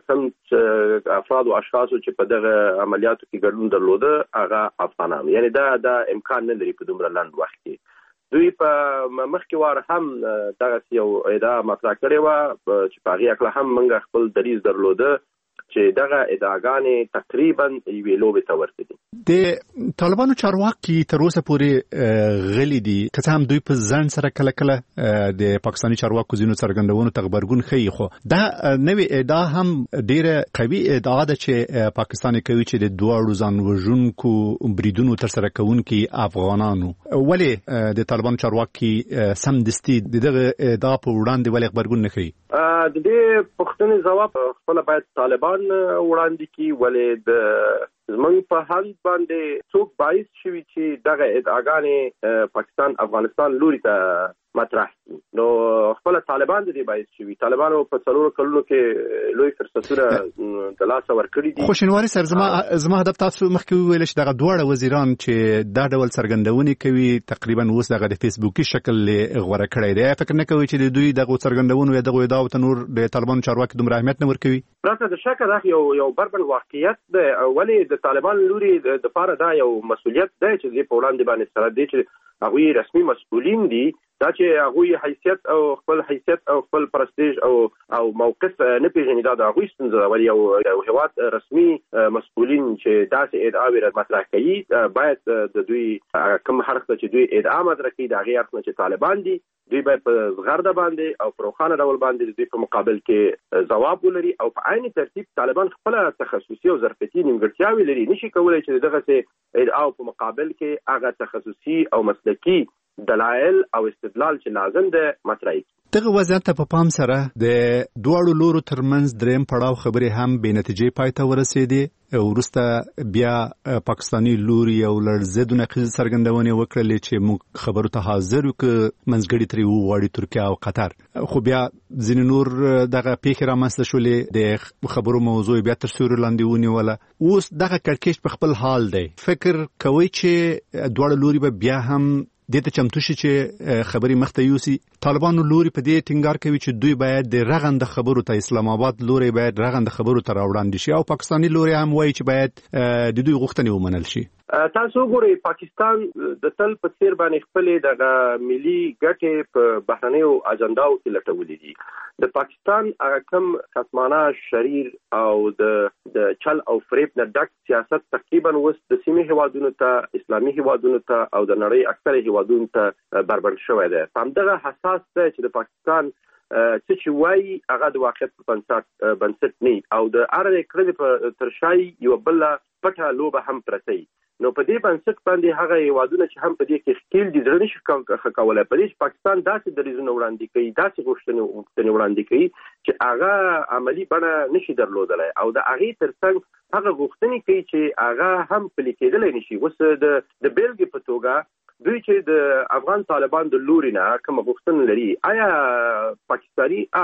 کوم افراد او اشخاصو چې په دغه عملیاتو کې ګډون درلوده هغه افغانان، یعنی دا دا امکان نه لري په دومره لنډ وخت کې. دوی په مخکې وار هم دغسې یو ادعا مطرح کړې وه چې په هغې هکله هم موږ خپل دریځ درلوده چې دغه ادعاګانې تقریبا یوې لوبې ته ورته دي. د طالبانو چارواکي تر اوسه پورې غلي دي، که څه هم دوی په ځان سره کله کله د پاکستاني چارواکو ځینو څرګندونو ته غبرګون ښیي، خو دا نوې ادعا هم ډیره قوي ادعا ده چې پاکستان کوي چې د دواړو ځان وژونکو بریدونو ترسره کوونکي افغانانو. ولې د طالبانو چارواکي سمدستي دغه ادعا په وړاندې ولې غبرګون نه ښیي؟ د دې پوښتنې ځواب خپله باید طالبان وړاندې کړي. ولې د زمونږ په حال باندې څوک باعث شوي چې دغه ادعاګانې پاکستان افغانستان لوري ته مطرح کړي؟ نو خپله طالبان د دې باعث شوي. طالبانو په څلورو کلونو کې لوی فرصتونه د لاسه ورکړي دي. خو شینواري صاحب زما زما هدف تاسو مخکې وویل چې دغه دواړه وزیران چې دا ډول څرګندونې کوي تقریبا اوس دغه د فیسبوکي شکل غوره کړی دی. فکر نه کوئ چې د دوی دغه څرګندونو یا دغه ادعاو ته نور د طالبانو چارواکي دومره اهمیت نه ورکوي؟ پرته د شکه دا یو یو بربند واقعیت دی. ولې د طالبان لوري د لپاره دا یو مسؤلیت دی چې دې په وړاندې باندې سره دی چې هغوی رسمي مسؤلین دي، دا چې هغوی حیثیت او خپل حیثیت او خپل پرستیج او او موقف نه پیژني، دا د هغوی ستونزه ده. ولې یو یو هېواد رسمي مسؤلین چې داسې ادعاوې مطرح کوي باید د دوی کوم حرف ته چې دوی ادعا مطرح کوي د هغې حرف نه چې طالبان دي، دوی باید په زغرده باندې او په روښانه ډول باندې د دوی په مقابل کې ځواب ولري او په عین ترتیب طالبان خپله تخصصي او ظرفیتي نیمګړتیاوې لري. نشي کولی چې دغسې ادعاو په مقابل کې هغه تخصصي او مسلکي دلایل او استدلال چې لازم ده مطرح کړي. دغه وضعیت ته په پام سره د دواړو لورو ترمنځ دریم پړاو خبرې هم بې نتیجې پای ته ورسېدې. وروسته بیا پاکستاني لوري یو لړ ضد نقیض څرګندونې وکړلې چې موږ خبرو ته حاضر یو که منځګړي ترې وغواړي ترکیه او قطر. خو بیا ځینې نور دغه پیښې رامنځته شولې، د خبرو موضوع بیا تر سیوري لاندې ونیوله. اوس دغه کړکېچ په خپل حال دی. فکر کوئ چې دواړه لوري به بیا هم دې ته چمتو شي چې خبرې مخته یوسي؟ طالبانو لوري په دې ټینګار کوي چې دوی باید د رغنده خبرو ته، اسلام آباد لوري باید رغنده خبرو ته راوړاندې شي، او پاکستاني لوري هم وایي چې باید د دوی غوښتنې ومنل شي. تاسو وګورئ پاکستان د تل په څیر باندې خپلې دغه ملي ګټې په بهرنیو اجنداو کې لټولې دي. د پاکستان هغه کوم خصمانه شریر او د د چل او فریب نه ډک سیاست تقریبا اوس د سیمې هیوادونو ته، اسلامي هیوادونو ته او د نړۍ اکثره هیوادونو ته بربند شوی دی. په همدغه حساس دی چې د پاکستان څه چې وایي هغه د واقعیت په بنسټ نه او د هرې کړنې په تر شا یوه بله پټه لوبه هم پرته وي. نو په دې بنسټ باندې هغه هیوادونه چې هم په دې کې ښکیل دي زړه نشي ښه کولی. په دې چې پاکستان داسې دریځونه وړاندې کوي، داسې غوښتنې وړاندې کوي چې هغه عملي بڼه نشي درلودلی او د هغې تر څنګ هغه غوښتنې کوي چې هغه هم پلي کېدلی نشي. اوس د د بیلګې په توګه دوی چې د افغان طالبان د لوري نه کومه غوښتنه لري، آیا پاکستاني اړخ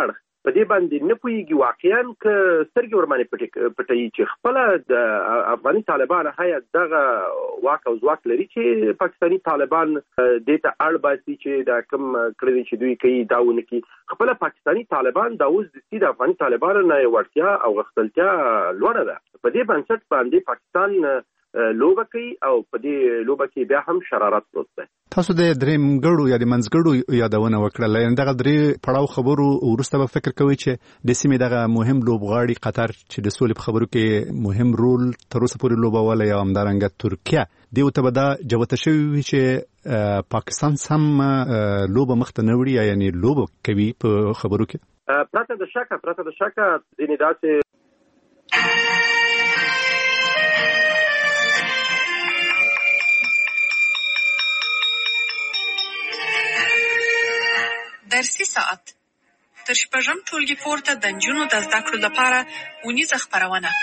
په دې باندې نه پوهېږي واقعا که سترګې ورباندې پټوي چې خپله د افغاني طالبان هیات دغه واک او ځواک لري چې پاکستاني طالبان دې ته اړ باسي چې دا کوم کړي چې دوی کوي دا ونه کړي. خپله پاکستاني طالبان دا اوس د افغاني طالبانو نه وړتیا او غښتلتیا لوړه ده. په دې بنسټ باندې پاکستان لوبه کوي او په دې لوبه کې بیا هم شرارت پروت دی. تاسو د درېمګړو یا د منځګړو یادونه وکړه، لکه دغه درې پړاو خبرو وروسته به فکر کوي چې د سیمې دغه مهم لوبغاړي قطر چې د سولې په خبرو کې مهم رول تر اوسه پورې لوبولی او همدارنګه ترکیه دې ته به دا جوته شوي وي چې پاکستان سم لوبه مخته نه وړي، یعنی لوبه کوي په خبرو کې پرته د شکه پرته د شکه ځینې داسې درسي ساعت تر شپږم ټولګي پورته د نجونو د زده کړو لپاره اونیزه خپرونه.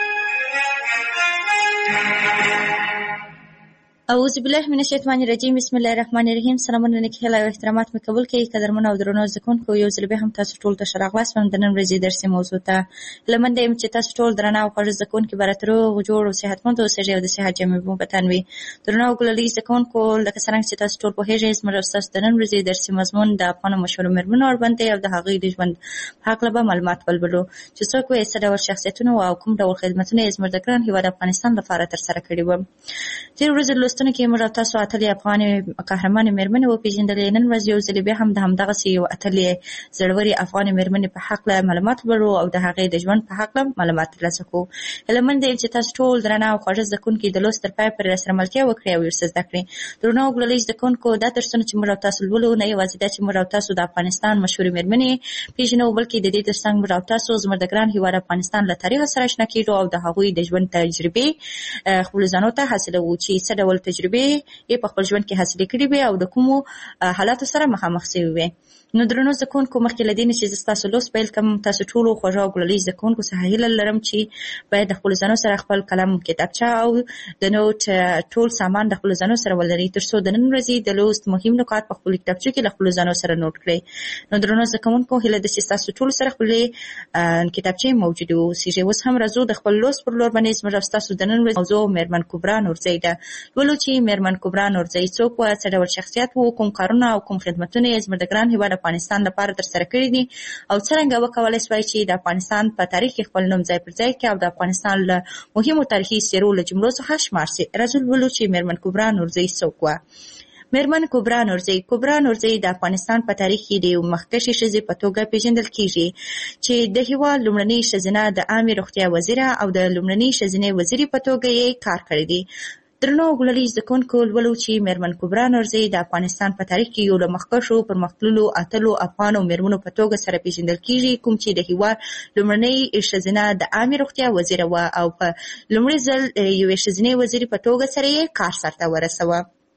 اعوذ بالله من الشیطان الرجیم، بسم الله الرحمن الرحیم. سلامونه نیکي هیله او احترامات مې قبول کړئ. قدرمن او درنو زده کوونکو، یو ځل بیا هم تاسو ټول ته ښه راغلاست وم د نن ورځې درسي موضوع ته. هیله منده یم چې تاسو ټول درانه او خوږ زده کوونکي به راته روغ جوړ او صحتمند اوسېږئ او د صحت جامې مو په تن وي. درنو او ګلالي زده کوونکو، لکه څرنګه چې تاسو ټول پوهېږئ، زموږ او ستاسو د نن ورځې درسي مضمون د افغانو مشهورو مېرمنو اړوند دی او د هغوی د ژوند په هکله به معلومات ولولو چې څوک وایي څه ډول شخصیتونه او کوم ډول خدمتونه یې زموږ د ګران هېواد افغانستان لپاره ترسره کړي وو. تېرې ورځې لوستنو کې موږ او تاسو اتلې افغانې قهرمانې مېرمنې وپېژندلې. نن ورځ یو ځل بیا هم د همدغسې یو اتلې زړورې افغانې مېرمنې په هکله معلومات ولرو او د هغې د ژوند په هکله معلومات ترلاسه کړو. هیله منده یم چې تاسو ټول درانه او خوږه زده کوونکي د لوست تر پایه پورې راسره ملتیا وکړئ او ورسره زده کړئ. درنو او ګلالي زده کوونکو، دا درسونه چې موږ او تاسو لولو نه یوازې دا چې موږ او تاسو د افغانستان مشهورې مېرمنې پېژنو، بلکې د دې ترڅنګ موږ او تاسو زموږ د ګران هېواد افغانستان له تاریخ سره اشنا کېږو او د هغوی د ژوند تجربې خپلو ځانو ته حاصلوو چې څه ډول تجربې یې په خپل ژوند کې حاصلې کړي وي او د کومو حالاتو سره مخامخ شوي وي. نو درنو زده کوونکو، مخکې له دې نه چې زه ستاسو لوست پیل کړم، تاسو ټولو خوږه او ګلالي زده کوونکو څخه هیله لرم چې باید د خپلو ځانو سره خپل قلم، کتابچه او د نوټ ټول سامان د خپلو ځانو سره ولرئ، تر څو د نن ورځې د لوست مهم نکات په خپلو کتابچو کې له خپلو ځانو سره نوټ کړئ. نو درنو زده کوونکو، هیله ده چې ستاسو ټولو سره خپلې کتابچې موجودې واوسېږي. اوس هم راځو د خپل لوست پر لور باندې. زموږ او ستاسو د نن ورځې موضوع مېرمن کبرا نورزۍ ده. لولو چې مېرمن کبرا نورزۍ څوک وه، څه ډول شخصیت و، کوم کارونه او کوم خدمتونه یې زموږ د ګران هېواد افغانستان لپاره ترسره کړي دي او څرنګه وکولای شوای چې د افغانستان په تاریخ کې خپل نوم ځای پر ځای کړي او د افغانستان له مهمو تاریخي څېرو له جملو څخه شمار شي. راځو لولو چې مېرمن کبرا نورزۍ څوک وه. مېرمن کبرا نورزۍ کبرا نورزۍ د افغانستان په تاریخ کې د یو مخکښې ښځې په توګه پېژندل کېږي چې د هېواد لومړنۍ ښځینه د عامې روغتیا وزیره او د لومړنۍ ښځینې وزیرې په توګه یې کار کړی دی. درنو ګلالي زده کوونکو، لولو چې مېرمن کبرا نورزۍ د افغانستان په تاریخ کې یو له مخکښو پرمختللو اتلو افغانو مېرمنو په توګه سره پېژندل کېږي، کوم چې د هېواد لومړنۍ ښځینه د عامې روغتیا وزیره وه او په لومړي ځل یوې ښځینې وزیرې په توګه سره یې کار سرته ورسوه.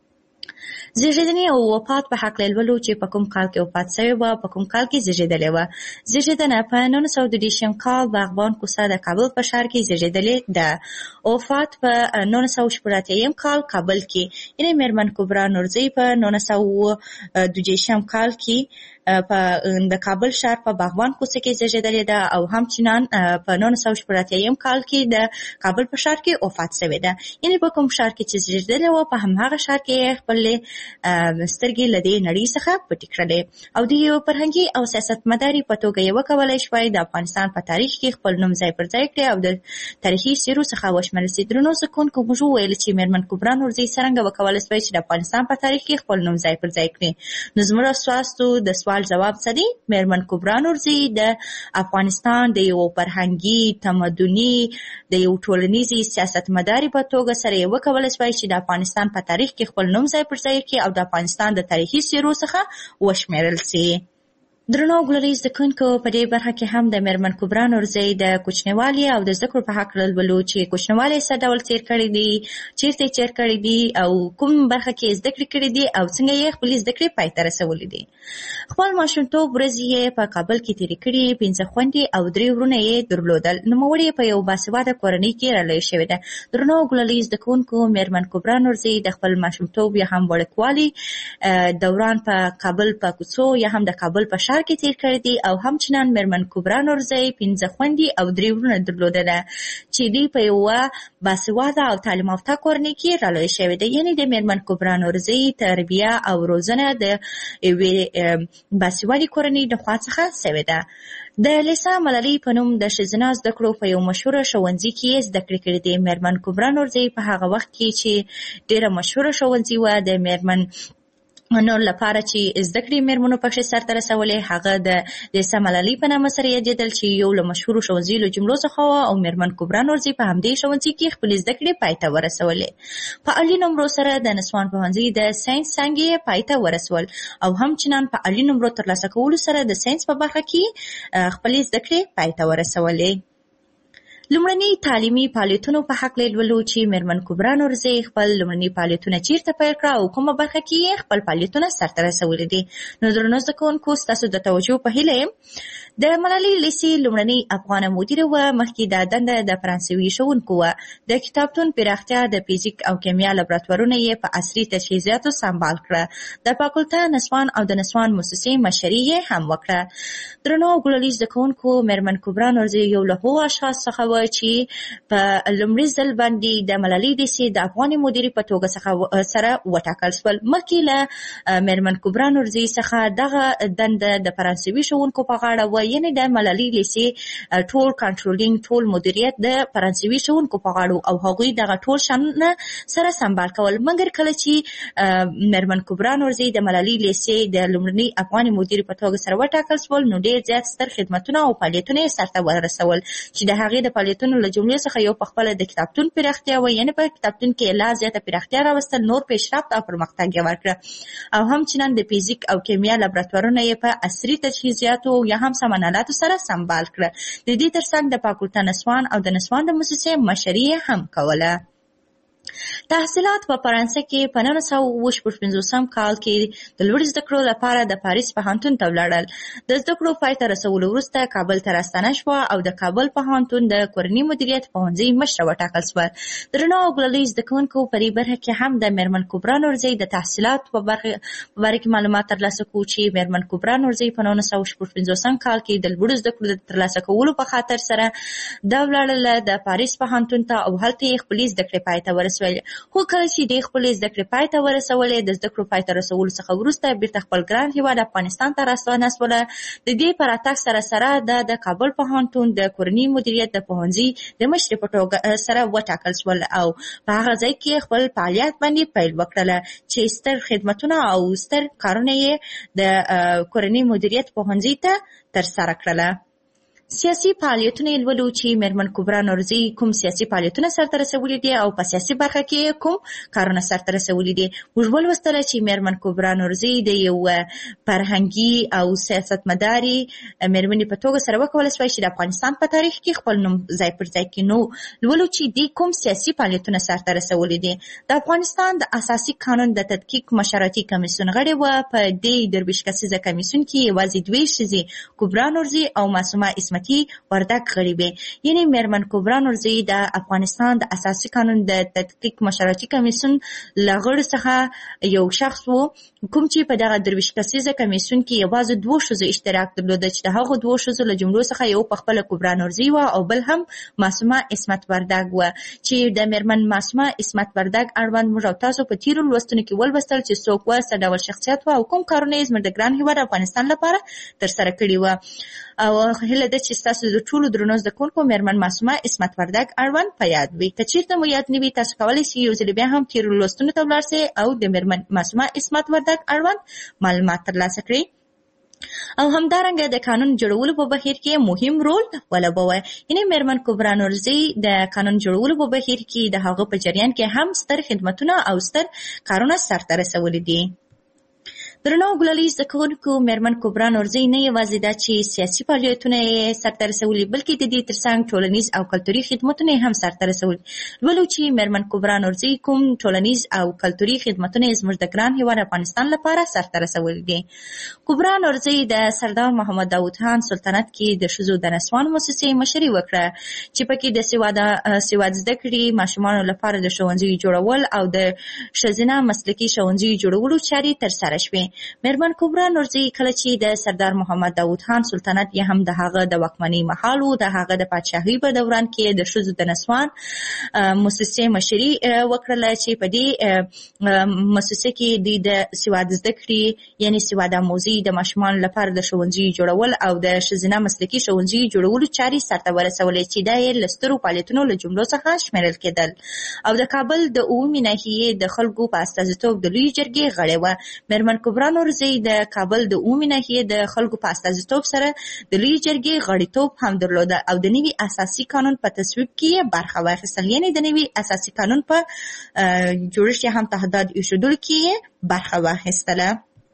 زیږیدنې او وفات په هکله لولو چې په کوم کال کې وفات شوې وه، په کوم کال کې زیږېدلې وه. زیږېدنه په نولس سوه دېرشم کال باغبان کوڅه د کابل په ښار کې زیږېدلې ده. وفات په نولس سوه شپږ اتیا کال کابل کې. یعنې مېرمن کبرا نورزۍ په نولس سوه دوه دېرشم کال کې په د کابل ښار په باغبان کوڅه کې زیږېدلې ده او همچنان په نولس سوه شپږ اتیا کال کې د کابل په ښار کې وفات شوې ده. یعنې په کوم ښار کې چې زیږېدلې وه، په همهغه ښار کې خپلې سترګې له دې نړۍ څخه پټې کړلې او د یو فرهنګي او سیاستمدارې په توګه یې وکولای شوای د افغانستان په تاریخ کې خپل نوم ځای پر ځای کړي او د تاریخي څېرو څخه وشمېرل شي. درنو زده کوونکو، موږ وویل چې مېرمن کبرا نورزۍ څرنګه وکولای شوای چې د افغانستان په تاریخ کې خپل نوم ځای پر ځای کړي. نو زموږ ستاسو د سوال جواب څه دی؟ مېرمن کبرا نورزۍ د افغانستان د یو فرهنګي، تمدني، د یو ټولنیزې سیاستمدارې په توګه سره یې وکولای شوای چې د افغانستان په تاریخ کې خپل نوم ځای پر ځای کړي او د افغانستان د تاریخي څېرو څخه وشمېرل شي. درنو ګلالي زده کوونکو، په دې برخه کې هم د مېرمن کبرا نورزۍ د کوچنیوالي او د زده کړو په هکله لولو چې کوچنیوالی څه ډول تېر کړی دی، چېرته یې تېر کړی دی او کوم برخه کې یې زده کړې کړې دي او څنګه یې خپلې زده کړې پای ته رسولې دي. خپل ماشومتوب ورځې یې په کابل کې تېرې کړې، پنځه خویندې او درې وروڼه یې درلودل. نوموړې یې په یو باسواده کورنۍ کې رالویه شوې ده. درنو ګلالي زده کوونکو، مېرمن کبرا نورزۍ د خپل ماشومتوب یا هم وړوکوالي دوران په کابل په کوڅو یا هم د کابل په ښار کندهار کې تیر کړی دی او همچنان میرمن کبرا نورزی پنځه خویندې او درې وروڼه درلودله چې دوی په یوه باسواده او تعلیم یافته کورنۍ کې رالویې شوې ده. یعنې د میرمن کبرا نورزی تربیه او روزنه د یوې باسوادې کورنۍ د خوا څخه شوې ده. د لیسا ملالۍ په نوم د ښځینه زده کړو په یو مشهوره ښوونځي کې یې زده کړې کړې دي. میرمن کبرا نورزی په هغه وخت کې چې ډېره مشهوره ښوونځي وه د میرمن نور لپاره چې زده کړې میرمنو پکښې سرته رسولې هغه د لیسا ملالۍ په نامه سره یادېدل چې یو له مشهورو ښوونځیو له جملو څخه وه او میرمن کبرا نورزی په همدې ښوونځي کې خپلې زده کړې پای ته ورسولې. په عالي نمرو سره د نسوان پوهنځي د ساینس څانګې یې پای ته ورسول او همچنان په عالي نمرو ترلاسه کولو سره د ساینس په برخه کې خپلې زده کړې پای ته ورسولې. لومړني تعلیمي فعالیتونو په هکله لولو چې میرمن کبرا نورزی خپل لومړني فعالیتونه چیرته پیل کړه او کومه برخه کې یې خپل فعالیتونه سرته رسولي دي. نو درنو زده کوونکو ستاسو د توجه په هیله یم د ملالۍ لیسې لومړنۍ افغانه مدیره وه. مخکې دا دنده د فرانسوي ښوونکو وه. د کتابتون پراختیا د فزیک او کیمیا لابراتوارونه یې په عصري تجهیزاتو سمبال کړه. د فاکولته نسوان او د نسوان موسسې مشري یې هم وکړه. درنو ګلالي زده کوونکو میرمن کبرا نورزی یو له هغو اشخاص څخه وه چې په لومړي ځل باندې د ملالۍ لیسې د افغاني مدیرې په توګه څخه سره وټاکل شول. مخکې له میرمن کبرا نورزی څخه دغه دنده د فرانسوي ښوونکو په غاړه وه. یعنې د ملالۍ لیسې ټول کنټرولینګ ټول مدیریت د فرانسوي ښوونکو په غاړه او هغوی دغه ټول شانونه سره سمبال کول. مګر کله چې میرمن کبرا نورزی د ملالۍ لیسې د لومړنۍ افغاني مدیرې په توګه سره وټاکل شول نو ډېر زیات ستر خدمتونه او فعالیتونه یې سرته ورسول چې د هغې د فعالیتونو له جملې څخه یو په خپله د کتابتون پراختیا وه. یعنې په کتابتون کې لا زیاته پراختیا راوستل، نور پیشرفت او پرمختګ یې ورکړه او همچنان د فزیک او کیمیا لابراتوارونه یې په عصري تجهیزاتو یا هم سامانالاتو سره سمبال کړه. د دې ترڅنګ د فاکولته نسوان او د نسوان د موسسې مشري یې هم کوله. تحصیلات په فرانسه کې په نولس سوه اوه شپږ پنځوسم کال کې د لوړې زده کړو لپاره د پاریس پوهنتون ته ولاړل. د زده کړو پای ته رسولو وروسته کابل ته راستنه شوه او د کابل پوهنتون د کورني مدیریت پوهنځي مشره وټاکل شوه. درنو او ګلالي زده کوونکو په دې برخه کې هم د میرمن کبرا نورزی د تحصیلاتو په باره کې معلومات ترلاسه کړو چې میرمن کبرا نورزی په نولس سوه شپږ پنځوسم کال کې د لوړو زده کړو د ترلاسه کولو په خاطر سره دا ولاړله د پاریس پوهنتون ته او هلته یې خپلې زده کړې پای ته ورسولې. خو کله چې د خپلې زده کړې پای ته ورسولې د زده کړو پای ته رسولو څخه وروسته بیرته خپل ګران هېواد افغانستان ته راستنه شوله. د دې په راتګ سره سره د د کابل پوهنتون د کورني مدیریت د پوهنځي د مشرې په توګه سره وټاکل شول او په هغه ځای کې خپل فعالیت باندې پیل وکړله چې ستر خدمتونه او ستر کارونه یې د کورني مدیریت پوهنځي ته ترسره کړله. سیاسي فعالیتونه یې لولو چې میرمن کبرا نورزی کوم سیاسي فعالیتونه سرته رسولي دي او په سیاسي برخه کې کوم کارونه سرته رسولي دي. موږ ولوستله چې میرمن کبرا نورزی د یو فرهنګي او سیاستمداري میرمنې په توګه سره وکولی شوای چې د افغانستان په تاریخ کې خپل نوم ځای پر ځای کړي. نو لولو چې دوی کوم سیاسي فعالیتونه سرته رسولي دي. د افغانستان د اساسي قانون د تدقیق مشورتي کمیسیون غړې وه. په دې درویش کسیزه کمیسیون کې یوازې دوې ښځې کبرا نورزی او معصومه اسماعیل وردک غړي وي. یعنې میرمن کبرا نورزی د افغانستان د اساسي قانون د تدقیق مشورتي کمیسیون له غړو څخه یو شخص و کوم چې په دغه درویش کسیزه کمیسیون کې یوازې دوه ښځو اشتراک درلوده چې د هغو دوه ښځو له جملو څخه یو په خپله کبرا نورزی وه او بل هم معصومه اسمت وردک وه چې د میرمن معصومه اسمت وردک اړوند موږ او تاسو په تیرو لوستونو کې ولوستل چې څوک وه، څه ډول شخصیت وه او کوم کارونه یې زموږ د ګران هېواد افغانستان لپاره ترسره کړي وه. او هیله ده چې ستاسو د ټولو درنو زده کوونکو میرمن معصومه اسمت وردک اړوند په یاد وي. که چېرته مو یاد نه وي تاسو کولی شئ یو ځل بیا هم تیرو لوستونو ته ولاړ شئ او د میرمن معصومه اسمت وردک اړوند معلومات ترلاسه کړئ. او همدارنګه د قانون جوړولو په بهیر کې مهم رول ولوبوي. یعنې میرمن کبرا نورزی د قانون جوړولو په بهیر کې د هغه په جریان کې هم ستر خدمتونه او ستر کارونه سرته رسولي دي. درنو ګلالي زده کوونکو میرمن کبرا نورزی نه یوازې دا چې سیاسي فعالیتونه یې سرته رسولي بلکې د دې ترڅنګ ټولنیز او کلتوري خدمتونه یې هم سرته رسولي. لولو چې میرمن کبرا نورزی کوم ټولنیز او کلتوري خدمتونه یې زموږ د ګران هېواد افغانستان لپاره سرته رسولي دي. کبرا نورزی د سردار محمد داود خان سلطنت کې د ښځو د نسوان موسسې مشري وکړه چې پکې د سواده سواد زده کړې ماشومانو لپاره د ښوونځیو جوړول او د ښځینه مسلکي ښوونځیو جوړولو چارې ترسره شوې. میرمن کبرا نورزي کله چې د سردار محمد داود خان سلطنت یې هم د هغه د واکمنۍ مهال و د هغه د پادشاهۍ په دوران کې د ښځو د نسوان مؤسسې مشري وکړله چې په دې مؤسسه کې د سواد زده کړې یعنی سواد آموزي د ماشومانو لپاره د ښوونځي جوړول او د ښځینه مسلکي ښوونځي جوړولو چارې سرته ورسولې چې دا یې له سترو فعالیتونو له جملو څخه شمیرل کېدل او د کابل د اوومې ناحیې د خلکو په استازیتوب د لویې جرګې غړې وه. میرمن کبرا نورزي د کابل د اوومې ناحیې د خلکو په استازیتوب سره د لویې جرګې غړیتوب هم درلوده او د نوي اساسي قانون په تصویب کې برخه واخیستل، یعنی د نوي اساسي قانون په جوړښت هم تهدید ایښودلو کې برخه واخیستله.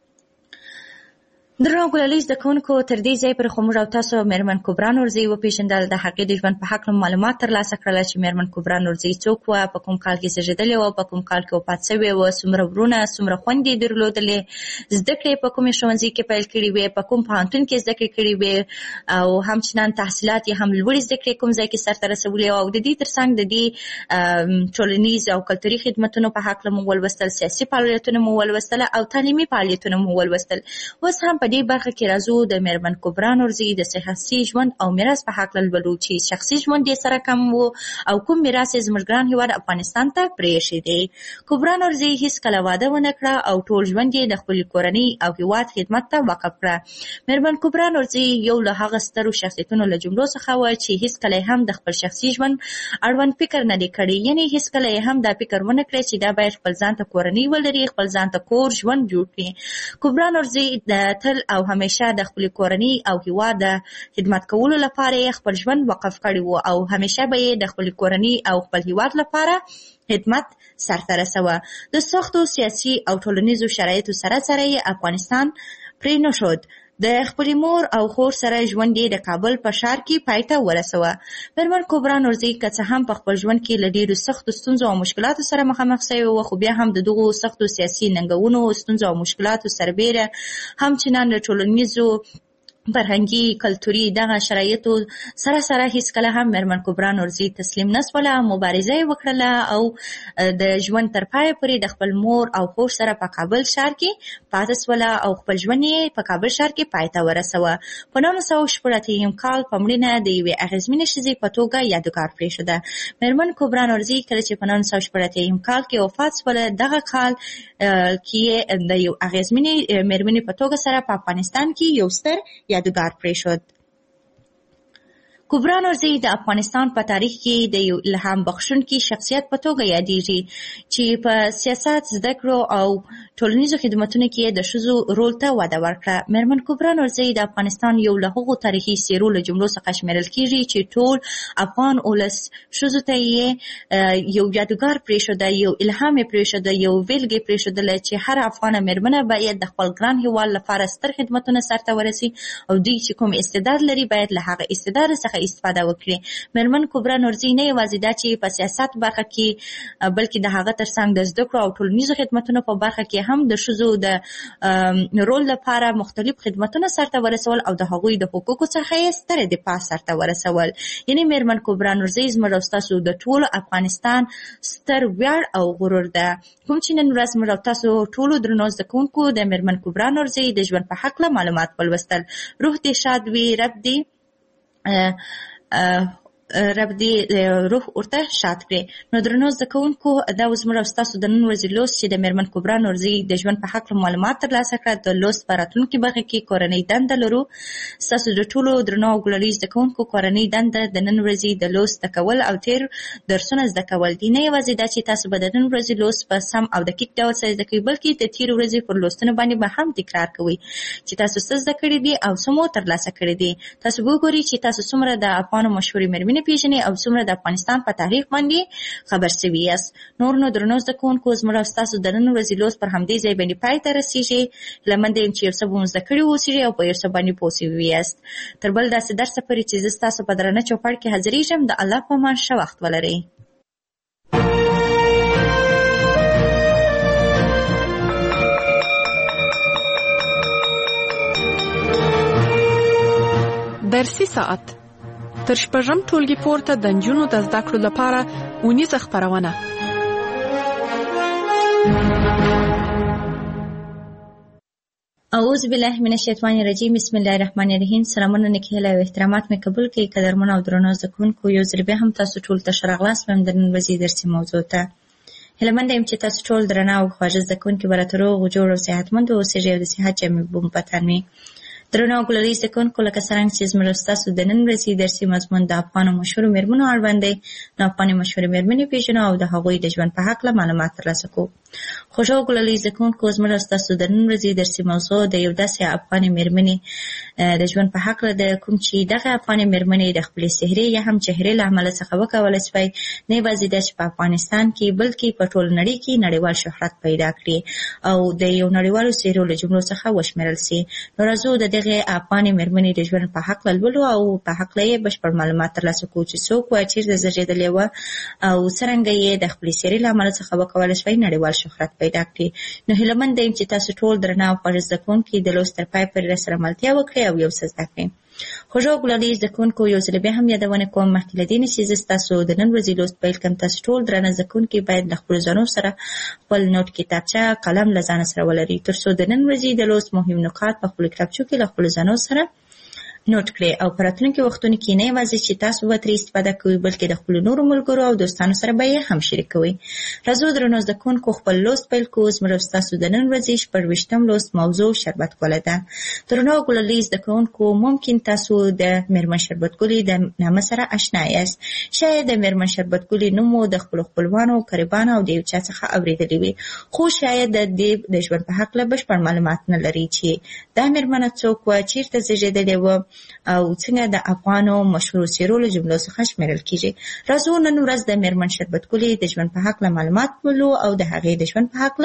درنو ګلالي زده کوونکو تر دې ځای پورې خو موږ او تاسو میرمن کبرا نورزي وپېژندل، د هغې د ژوند په هکله معلومات ترلاسه کړل چې میرمن کبرا نورزي څوک وه، په کوم کال کې زېږېدلې وه، په کوم کال کې وفات شوې وه، څومره ورونه څومره خویندې درلودلې، زده کړې په کومې ښوونځي کې پیل کړې وې، په کوم پوهنتون کې زده کړې کړې وې او همچنان تحصیلات یې هم لوړې زده کړې کوم ځای کې سرته رسولې وه او د دې ترڅنګ د دې ټولنیز او کلتوري خدمتونو په هکله مو ولوستل، سیاسي فعالیتونه مو ولوستل او تعلیمي فعالیتونه مو ولوستل. اوس هم په دې برخه کې راځو د میرمن کبرا نورزي د شخصي ژوند او میراث په هکله لولو چې شخصي ژوند یې سره کم و او کوم میراث یې زموږ ګران هېواد افغانستان ته پرېښی دی. کبرا نورزي هېڅکله واده ونه کړه او ټول ژوند یې د خپلې کورنۍ او هېواد خدمت ته وقف کړه. میرمن کبرا نورزي یو له هغه سترو شخصیتونو له جملو څخه وه چې هېڅکله هم د خپل شخصي ژوند اړوند فکر نه دی کړی، یعنې هېڅکله یې هم دا فکر ونه کړی چې دا باید خپل ځان ته کورنۍ ولري، خپل ځان ته کور ژوند جوړ کړي. کبرا نورزي د تل او همیشه د خپل کورنۍ او هیواد د خدمت کولو لپاره یې خپل ژوند وقف کړی و او همیشه به یې د خپل کورنۍ او خپل هیواد لپاره خدمت سرته رسوه. د سختو سیاسي او ټولنیزو شرایطو سره سره یې افغانستان پرې نه شود. د خپلې مور او خور سره ژوند یې د کابل په ښار کې پای ته ورسوه. میرمن کبرا نورزي که څه هم په خپل ژوند کې له ډېرو سختو ستونزو او مشکلاتو سره مخامخ شوې وه، خو بیا هم د دغو سختو سیاسي ننګونو، ستونزو او مشکلاتو سربیره همچنان د ټولنیزو فرهنګي کلتوري دغه شرایطو سره سره هېڅکله هم میرمن کبرا نورزي تسلیم نه شوله، مبارزه یې وکړله او د ژوند تر پایه پورې د خپل مور او خور سره په کابل ښار کې پاتې شوله او خپل ژوند یې په کابل ښار کې پای ته ورسوه. په نولس سوه شپږ اتیا کال په مړینه د یوې اغېزمنې ښځې په توګه یادګار پرېښوده. میرمن کبرا نورزي کله چې په نولس سوه شپږ اتیا کال کې وفات شوله، دغه کال کې د یو اغېزمنې میرمنې په توګه سره په افغانستان کې یو ستر یادګار پرېښود. کبرا نورزي د افغانستان په تاریخ کې د یو الهام بخښونکي شخصیت په توګه یادېږي چې په سیاست، زده کړو او ټولنیزو خدمتونو کې د ښځو رول ته وده ورکړه. میرمن کبرا نورزي د افغانستان یو له هغو تاریخي څېرو له جملو څخه شمیرل کېږي چې ټول افغان ولس ښځو ته یې یو یادګار پرېښوده، یو الهام یې پرېښوده، یو بېلګه یې پرېښودله چې هره افغانه میرمنه باید د خپل ګران هېواد لپاره ستر خدمتونه سرته ورسي او دوی چې کوم استعداد لري باید له هغه استعداد څخه استفاده وکړي. میرمن کبرا نورزي نه یوازې دا چې په سیاست برخه کې بلکې د هغه ترڅنګ د زده کړو او ټولنیزو خدمتونو په برخه کې هم د ښځو د رول لپاره مختلف خدمتونه سرته ورسول او د هغوی د حقوقو څخه یې ستره دفاع سرته ورسول. یعنې میرمن کبرا نورزي زموږ او ستاسو د ټولو افغانستان ستر ویاړ او غرور ده. کوم چې نن ورځ موږ او تاسو ټولو درنو زده کوونکو د میرمن کبرا نورزي د ژوند په هکله معلومات ولوستل. روح دې شاد وي، رب دې رب دې روح ورته شاد کړي. نو درنو زده کوونکو دا اوس موږ او ستاسو د نن ورځې لوست چې د میرمن کبرا نورزي د ژوند په هکله معلومات ترلاسه کړه. د لوست په راتلونکي برخه کې کورنۍ دنده لرو. ستاسو د ټولو درنو او ګلالي زده کوونکو کورنۍ دنده د نن ورځې د لوست زده کول او تیر درسونه زده کول دي. نه یوازې دا چې تاسو به د نن ورځې لوست په سم او دقیق ډول سره زده کوئ، بلکې د تیر ورځې پر لوستنو باندې به هم تکرار کوئ چې تاسو څه زده کړي دي او څه مو ترلاسه کړي دي. تاسو وګورئ چې تاسو څومره د افغانو مشهورې میرمنې پیژنئ او څومره د افغانستان په تاریخ باندې خبر شوي یاست. نور نو درنو زده کوونکو زموږ او ستاسو د نن ورځې لوست پر همدې ځای باندې پای ته رسېږي. هیله منده یم چې یو څه به مو زده کړي واوسېږئ او په یو څه باندې پوه شوي یاست. تر بل داسې درسه پورې چې زه ستاسو په درانه چوپړ کې حاضرېږم، د الله په امان ښه وخت ولرئ. درسي ساعت تر شپږم ټولګي پورته د نجونو د زده کړو لپاره اونیزه خپرونه. اعوذ بالله من الشیطان الرجیم. بسم الله الرحمن الرحیم. سلامونه نیکهیله او احترامات مې قبول کړئ قدرمن او درنو زدهکوونکو. یو ځل بیا هم تاسو ټول ته ښه راغلاست وایم د نن ورځې درسي موضوع ته. هیله منده یم چې تاسو ټول درنه او خواږه زدهکوونکي به راته روغ جوړ او صحتمند اوسېږئ او د صحت جامې به مو په تن وي. درنو او ګلالي زدهکوونکو، لکه څرنګه چې زموږ ستاسو د نن ورځې درسي مضمون د افغانو مشهورو مېرمنو اړوند دی، نو افغاني مشهورې مېرمنې پېژنو او د هغوی د ژوند په هکله معلومات ترلاسه کوو. خوږو او ګلالي زدهکوونکو، زموږ ستاسو د نن ورځې درسي موضوع د یو داسې افغاني مېرمنې د ژوند په هکله ده، کوم چې دغه افغاني مېرمنې د خپلې څهرې یا هم چهرې له امله څخه وکولی شوی نه یوازې دا چې په افغانستان کې بلکې په ټول نړۍ کې نړیوال شهرت پیدا کړي او د یو نړیوالو څهرو له جملو څخه وشمېرل سي. نو راځو د دغې افغاني مېرمنې د ژوند په هکله لولو او په هکله یې بشپړ معلومات ترلاسه کوو چې څوک وه، چېرته زېږېدلې وه او څرنګه یې د خپلې څهرې له امله څخه وکولی شوی نړیوال شهرت پیدا کړي. نو هیله منده یم چې تاسو ټول درنه او خوږه زدهکوونکي د لوست تر پای پورې راسره ملتیا وکړئ او یو څه زده کړئ. خوږو او ګلالي زدهکوونکو، یو ځل بیا هم یادونه کوم مخکې له دې نه چې زه ستاسو د نن ورځې لوست پیل کړم، تاسو ټول درنه زدهکوونکي باید له خپلو ځانو سره خپل نوټ کتابچه قلم له ځانه سره ولرئ، تر څو د نن ورځې د لوست مهم نکات په خپلو کتابچو کې له خپلو ځانو سره نوٹ کړئ او په راتلونکي وختونو کې نه یوازې چې تاسو به ترې استفاده کوئ بلکې د خپلو نورو ملګرو او دوستانو سره به یې هم شریکوئ. راځو درنو زدهکوونکو خپل لوست پیل کوو. زموږ ستاسو د نن ورځې شپږویشتم لوست موضوع شربت ګله ده. درنو ګلالي زدهکوونکو، ممکن تاسو د میرمن شربت ګلې د نامه سره اشنا یاست. شاید د میرمن شربت ګلې نوم مو د خپلو خپلوانو، قریبانو او د یو چا څخه اورېدلی وي، خو شاید د دې د ژوند په هکله بشپړ معلومات نه لري چې دا میرمنه څوک وه، چېرته زېږېدلې وه او څنګه د افغانو مشهورو څېرو له جملو څخه شمېرل کېږي. راځو نن ورځ د میرمن شربت ګلې د ژوند په هکله معلومات ولولو او د هغې د ژوند په هکله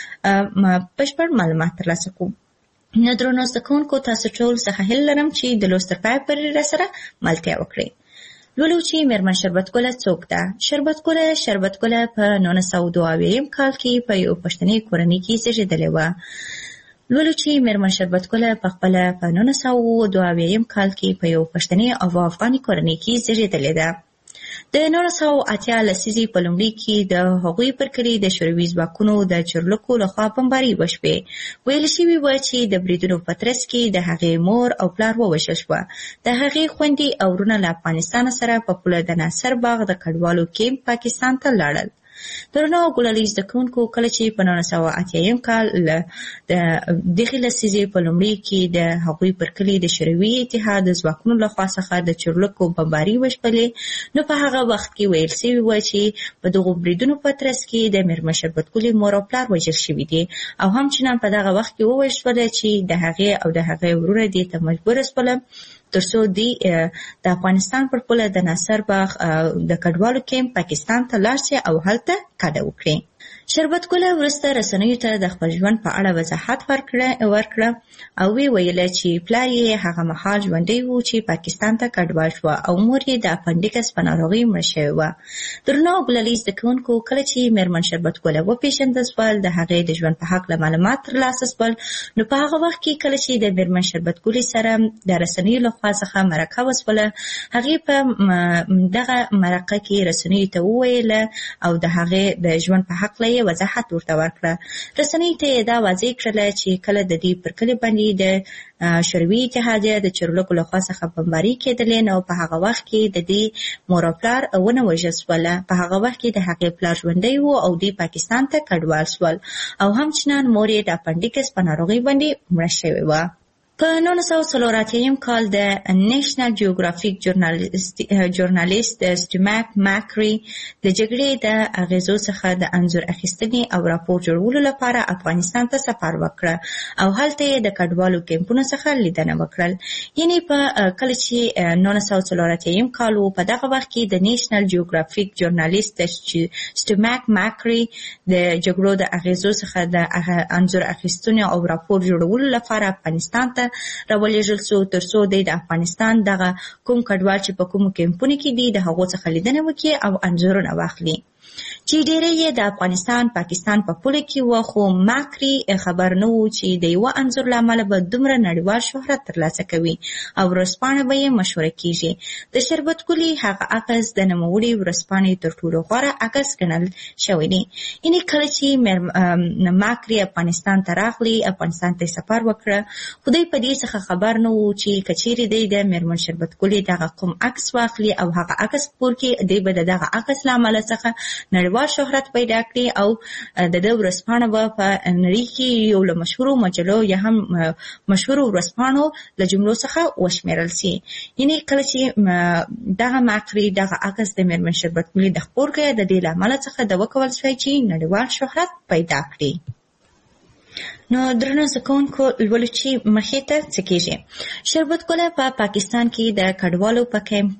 بشپړ معلومات ترلاسه کوو. نو درنو زدهکوونکو، تاسو ټول څخه هیله لرم چې د لوست تر پایه پورې راسره ملتیا وکړئ. لولو چې میرمن شربت ګله څوک ده. شربت ګله شربت ګله په نولس سوه دوه اویایم کال کې په یو پښتني کورنۍ کې زېږېدلې وه. لولو چې میرمن شربت ګله په خپله په نولس سوه دوه اویایم کال کې په یو پښتني او افغاني کورنۍ کې زېږېدلې ده. د نولس سوه اتیا لسیزې په لومړي کې د هغوی پر کلي د شوروي ځواکونو د چورلکو لخوا بمباري وشوې. ویل شوي وه چې د بریدونو په ترڅ کې د هغې مور او پلار ووژل شوه. د هغې خویندې او وروڼه له افغانستان سره په پوله د ناصر باغ د کډوالو کیمپ پاکستان ته لاړل. درنو ګلالي زدهکوونکو، کله چې په نولس سوه اتیایم کال له دغې لسیزې په لومړي کې د هغوی پر کلي د شوروي اتحاد د ځواکونو لخوا څخه د چورلکو بمباري وشپلې، نو په هغه وخت کې ویل شوي وه چې په دغو بریدونو په ترڅ کې د میرمن شربت ګلې مور او پلار وژل شوي دي او همچنان په دغه وخت کې وویل شوله چې د هغې او د هغې وروڼه دې ته مجبوره شوله تر څو دوی د افغانستان پر پوله د ناصر باغ د کډوالو کیمپ پاکستان ته لاړ شي او هلته کډه وکړي. شربت ګله وروسته رسنیو ته د خپل ژوند په اړه وضاحت ورکړه او وی ویله چې پلار یې هغه مهال ژوندی و چې پاکستان ته کډوال شوه او مور یې د اپنډیکس په ناروغۍ مړه شوې وه. درنو ګلالي زدهکوونکو، کله چې میرمن شربت ګله وپېژندل شول، د هغې د ژوند په هکله معلومات ترلاسه شول، نو په هغه وخت کې کله چې د میرمن شربت ګلې سره د رسنیو لخوا څخه مرکه وشوله، هغې په دغه مرکه کې رسنیو ته وویله او د هغې د ژوند په هکله یې وضاحت ورته ورکړه. رسنیو ته یې دا واضح کړله چې کله د دې پر کلي باندې د شوروي اتحادیه د چورلکو لخوا څخه بمباري کېدلې، نو په هغه وخت کې د دې مور او پلار ونه وژل شوله. په هغه وخت کې د هغې پلار ژوندی و او دوی پاکستان ته کډوال شول او همچنان مور یې د اپنډیکس په ناروغۍ باندې مړه شوې وه. په نولس سوه څلور اتیایم کال د نیشنل جیوګرافیک ژورنالیست سټیماک ماکري د جګړې د اغیزو څخه د انځور اخیستنې او راپور جوړولو لپاره افغانستان ته سفر وکړه او هلته یې د کډوالو کیمپونو څخه لیدنه وکړل. یعنې په کله چې نولس سوه څلور اتیایم کال و، په دغه وخت کې د نیشنل جیوګرافیک ژورنالیست سټیماک ماکري د جګړو د اغیزو څخه د انځور اخیستنې او راپور جوړولو لپاره افغانستان ته راولېږل شو تر څو دی د افغانستان دغه کوم کډوال چې په کومو کیمپونو کې دي د هغو څخه لیدنه وکړي او انځورونه واخلي. چې ډېری یې د افغانستان پاکستان په پوله کې و، خو ماکري خبر نه و چې د یوه انځور له امله به دومره نړیوال شهرت ترلاسه کوي او ورځپاڼه به یې مشهوره کیږي. د شربت ګلي هغه عکس د نوموړي ورځپاڼې تر ټولو غوره عکس ګڼل شوی دی. یعنې کله چې ماکري افغانستان ته راغلی، افغانستان ته سفر وکړه، خو دوی په دې څخه خبر نه و چې که چیرې دی د میرمن شربت ګلي دغه کوم عکس واخلي او هغه عکس پور کې دی به د دغه عکس له امله څخه نړیوال شهرت پیدا کړي او د ده ورځپاڼه به په نړۍ کې یو له مشهورو مجلو یا هم مشهورو ورځپاڼو له جملو څخه وشمېرل سي. یعنې کله چې دغه ماکري دغه عکس د میرمن شربت ګلي د خپور کړی، د دې له امله څخه د وکول شوی چې نړیوال شهرت پیدا کړي. نو درنو زده کوونکو لولو چې مخې ته څه کېږي. شربت ګله په پا پاکستان کې د کډوالو په کیمپ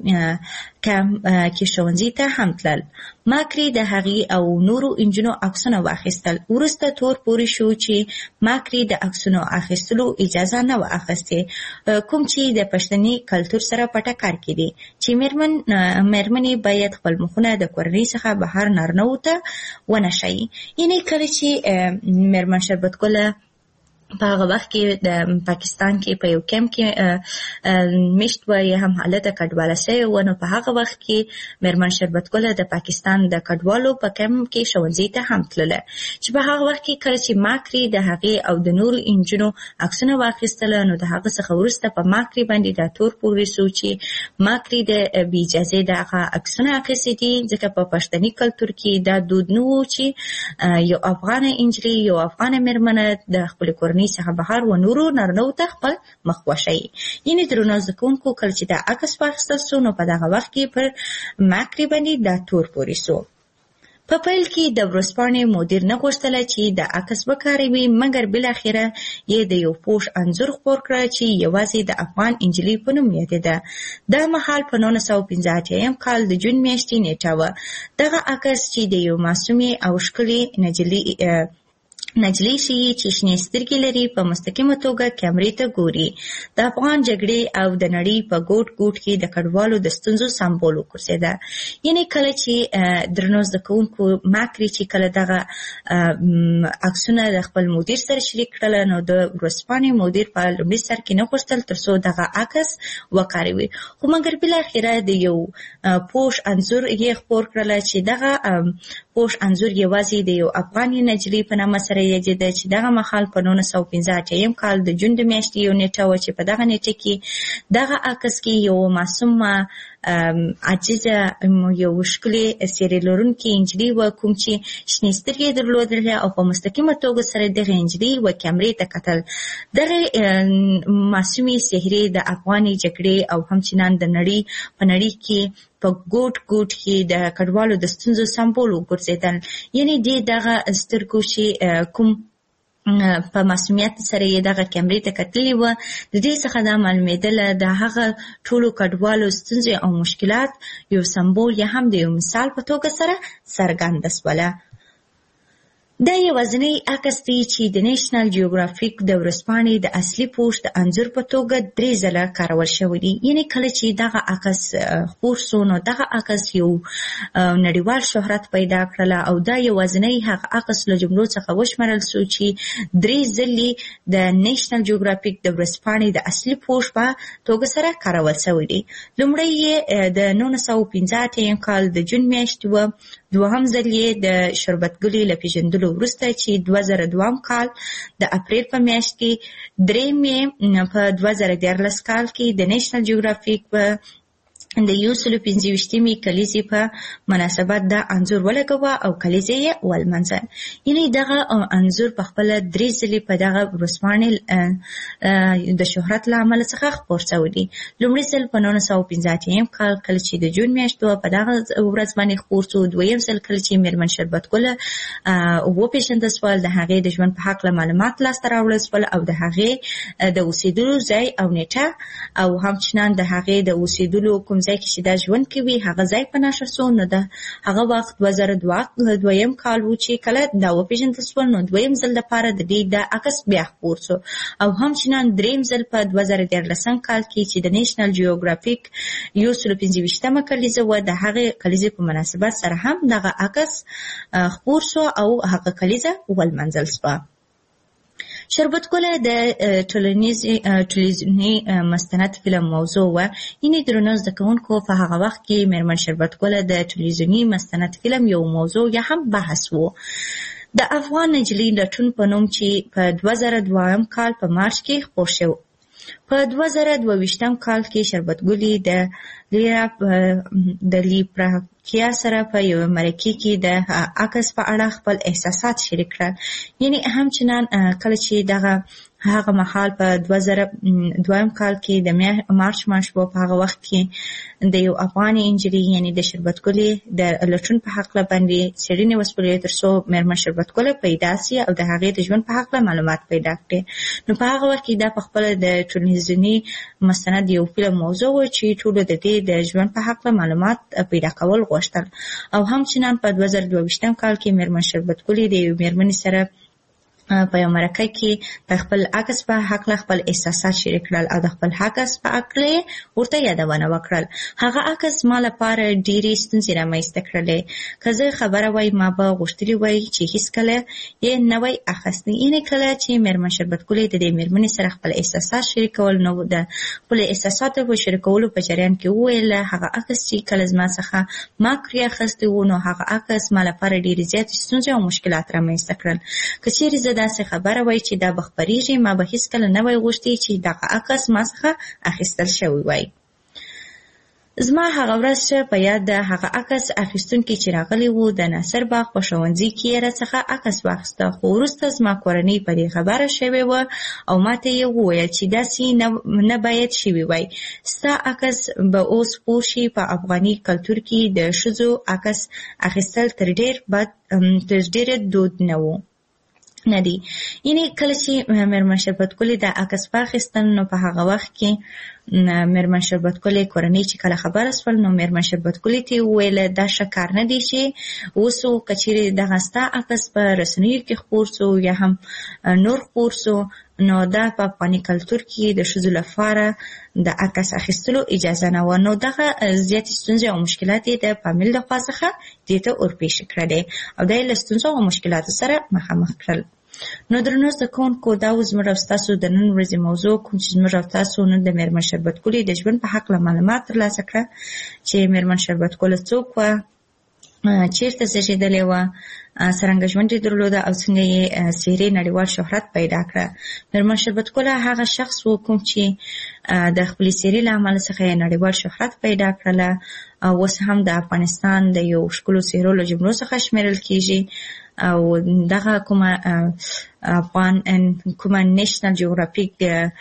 کې ښوونځي ته هم تلل. ماکري د هغې او نورو انجونو عکسونه واخیستل. وروسته تور پورې شو چې ماکري د عکسونو اخیستلو اجازه نه وه اخیستې، کوم چې د پښتني کلتور سره په ټکر کې دي چې میرمن میرمنې باید خپل مخونه د کورنۍ څخه بهر نارینوو ته ونه ښایي. یعنې کله چې میرمن شربت ګله په هغه وخت کې د پاکستان کې په یو کیمپ کې میشت وه یا هم حالت کډواله شوې وه، نو په هغه وخت کې میرمن شربت ګله د پاکستان د کډوالو په کیمپ کې ښوونځي ته هم تلله، چې په هغه وخت کې کله چې ماکري د هغې او د نورو انجونو عکسونه واخیستله، نو د هغه څخه وروسته په ماکري باندې دا تور پورې شو چې ماکري د بې اجازې دغه عکسونه اخیستي دي، ځکه په پښتني کلتور کې دا دود نه و چې یو افغانه انجلۍ یو افغانه میرمنه د خپلې کورنۍ څخه بهر و نورو نارینوو ته خپل مخ وښیي. یعنې درنو زده کوونکو کله چې دا عکس واخیستل سو، نو په دغه وخت کې پر ماکري باندې دا تور پورې سو. په پیل کې د ورځپاڼې مدیر نه غوښتله چې د عکس وکاروي، مګر بالاخره یې د یو پوش انځور خپور کړه چې یوازې د افغان انجلۍ په نوم یادېده. دا مهال په نولس سوه پنځه اتیا کال د جون میاشتې نیټه وه. دغه عکس چې د یو معصومې او ښکلې نجلۍ نجلۍ ښیي چې شنې سترګې لري، په مستقیمه توګه کیمرې ته ګوري. د افغان جګړې او د نړۍ په ګوټ ګوټ کې د کډوالو د ستونزو سمبول وګرځېده. یعنې کله چې درنو زده کوونکو ماکري چې کله دغه عکسونه د خپل مدیر سره شریک کړله، نو د ورځپاڼې مدیر په لومړي سر کې نه غوښتل تر څو دغه عکس وکاروي، خو مګر بالاخره د یو پوش انځور یې خپور کړله چې دغه پوش انځور یوازې د یو افغاني نجلۍ په نامه سره یادېده، چې دغه مهال په نولس سوه پنځه اتیا کال د جون د میاشتې یو نیټه وه چې په دغه نیټه کې دغه عکس کې یو معصومه عاجزه یو ښکلې څېرې لرونکې نجلۍ وه، کوم چې شنې سترګې یې درلودلې او په مستقیمه توګه سره دغې نجلۍ و کیمرې ته کتل. دغې معصومې څهرې د افغاني جګړې او همچنان د نړۍ په نړۍ کې په ګوټ ګوټ کې د کډوالو د ستونزو سمبول وګرځېدل. یعنې دې دغه سترګو چې کوم په معصومیت سره یې دغه کیمرې ته کتلې وه، د دې څخه دا معلومېدله د هغه ټولو کډوالو ستونزې او مشکلات یو سمبول یا هم د یو مثال په توګه سره څرګنده سوله. دا یوازینی عکس دی چې د نیشنل جیوګرافیک د ورځپاڼې د اصلي پوسټ د انځور په توګه درې ځله کارول شوی دی. یعنې کله چې دغه عکس خپور سو، نو دغه عکس یو نړیوال شهرت پیدا کړله او دا یوازینی هغه عکس له جملو څخه وشمېرل سو چې درې ځلې د نیشنل جیوګرافیک د ورځپاڼې د اصلي پوسټ په توګه سره کارول شوی دی. لومړی یې د نولس سوه پنځه اتیا کال د جون میاشتې وه، دوهم ځل یې د شربت ګلې له پېژندلو وروسته چې دوه زره دوهم کال د اپریل په میاشت کې، درېیم یې په دوه زره دیارلس کال کې د نیشنل جیوګرافیک په د یو سلو پنځه ویشتمې کلیزې په مناسبت دا انځور ولګوه او کلیزې یې ولمانځه. یعنې دغه انځور په خپله درې ځلې په دغه ورځپاڼې د شهرت له امله څخه خپور شوی دی. لومړی ځل په نولس سوه پنځه اتیا کال کله چې د جون میاشت وه، په دغه ورځ باندې خپور شو. دویم ځل کله چې میرمن شربت ګله وپېژندل سول، د هغې د ژوند په هکله معلومات لاسته راوړل سول او د هغې د اوسېدلو ځای او نیټه او همچنان د هغې د اوسېدلو کوم ځای کې چې دا ژوند کوي هغه ځای په نشه سو. نو د هغه وخت دوه زره دویم کال و چې کله دا وپېژندل شول، نو دویم ځل لپاره د دې د عکس بیا خپور شو، او همچنان دریم ځل په دوه زره دیارلسم کال کې چې د نیشنل جیوګرافیک یو سل پنځه ویشتمه کلیزه و، د هغې کلیزې په مناسبت سره هم دغه عکس خپور شو او هغه کلیزه ولمنځل شوه. شربت ګل د ټلویزیوني مستند فلم موضوع و. یعنې درنو زده کوونکو په هغه وخت کې مېرمن شربت ګل د ټلویزیوني مستند فلم یو موضوع یا هم بحث و. د افغان نجلۍ لټون په نوم چې په دوه زره دویم کال په مارچ کې خپور شو. په دوه زره دوه ویشتم کال کې شربت ګلې د لیرا د لیپراکیا سره په یو مرکه کې د عکس په اړه خپل احساسات شریک کړل. یعنی همچنان کله چې دغه هغه مهال په دوه زره دویم کال کې د مارچ میاشت په هغه وخت کې د یو افغاني انجلۍ یعنی د شربت ګلې د لټون په حق باندې څېړنې وسپارلې ترڅو مېرمن شربت ګل پیدا سي او د هغې د ژوند په حق معلومات پیدا کړي. نو په هغه وخت کې دا په خپل د ټلویزیوني مستند یو فلم موضوع و چې ټول د دې د ژوند په حق معلومات پیدا کول غوښتل. او همچنان په دوه زره دوه ویشتم کال کې مېرمن شربت ګلې د یو مېرمنې سره په یو مرکه کې په خپل عکس په حق خپل احساسات شریک کړل او د خپل عکس په اړه ورته یادونه وکړل. هغه عکس ما لپاره ډېرې ستونزې رامنځته کړلې. که زه خبره وای ما به غوښتلي وای چې هیڅکله یې نه وای اخیستی. یعنې کله چې مېرمن شربت ګلې د دې مېرمنې سره خپل احساسات شریکول، نو د خپل احساساتو په شریکولو په جریان کې وویل هغه عکس چې کله زما څخه ما کړی اخیستی و، نو هغه عکس ما لپاره ډېرې زیاتې ستونزې او مشکلات رامنځته کړل. که چیرې زه داسې خبره وای چې دا به خپریږي، ما به هیڅکله نه وای غوښتي چې دغه عکس ما څخه اخیستل شوی وای. زما هغه ورځ په یاد ده، هغه عکس اخیستونکي چې راغلی وو د ناصر باغ په ښوونځي کې یې راڅخه عکس واخیسته، خو وروسته زما کورنۍ په دې خبره شوې وه او ماته یې وویل چې داسې نه باید شوي وای. ستا عکس به اوس پوه شي په افغاني کلتور کې د ښځو عکس اخیستل تر ډېر بد تر ډېره دود نه و نه دی. یعنی کله چې مېرمن شربت ګلې د عکس واخیستل، نو په هغه وخت کې مېرمن شربت ګلې کورنۍ چې کله خبره سول، نو مېرمن شربت ګلې ته وویل دا ښه کار نه دی چې اوس که چیرې دغه ستا عکس په رسنیو کې خپور سو یا هم نور خپور سو، نو دا په افغاني کلتور کې د ښځو لپاره د عکس اخیستلو اجازه نه وه. نو دغه زیاتې ستونزې او مشکلات یې د فامیل د خوا څخه دې ته ورپېښې کړلې او دا یې له ستونزو او مشکلاتو سره مخامخ کړل. نو درنو زده کوونکو، دا و زموږ او ستاسو د نن ورځې موضوع، کوم چې زموږ او تاسو نن د مېرمن شربت ګلې د ژوند په هکله معلومات ترلاسه کړه چې مېرمن شربت ګل څوک وه، چیرته زیږېدلې وه، څرنګه ژوند یې درلوده او څنګه یې څېرې نړیوال شهرت پیدا کړه. مېرمن شربت ګل هغه شخص و کوم چې د خپلې څېرې له امله څخه یې نړیوال شهرت پیدا کړله او اوس هم د افغانستان د یو ښکلو څېرو له جملو څخه شمېرل کېږي. او دغه کومه افغان کومه نیشنل جیوګرافیک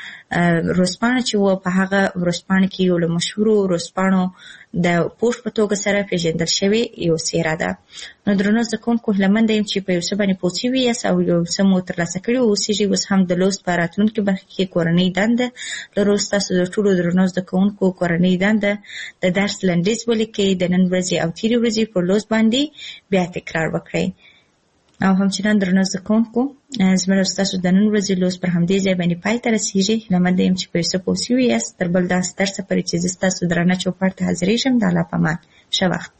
ورځپاڼه چې و، په هغه ورځپاڼه کې یو له مشهورو ورځپاڼو د پوسټ په توګه سره پیژندل شوې یو څېره ده. نو درنو زده کوونکو، هیله یم چې په یو څه باندې پوه شوي یاست او یو څه مو ترلاسه کړي اوسېږي. اوس هم د لوست په راتلونکي برخه کې کورنۍ دنده لرو. ستاسو د ټولو درنو زده کوونکو کورنۍ دنده د درس لنډیز ولیکئ، د نن ورځې او تېرې ورځې پر لوست باندې بیا تکرار وکړئ. او همچنان درنو زده کوونکو، زموږ او ستاسو د نن ورځې لوست پر همدې ځای باندې پای ته رسېږي. هیله یم چې په یو څه پوه شوي یاست. تر بل داسې درسه پورې چې زه ستاسو درانه چوپړ ته حاضرېږم، د الله په امان. ښه وخت.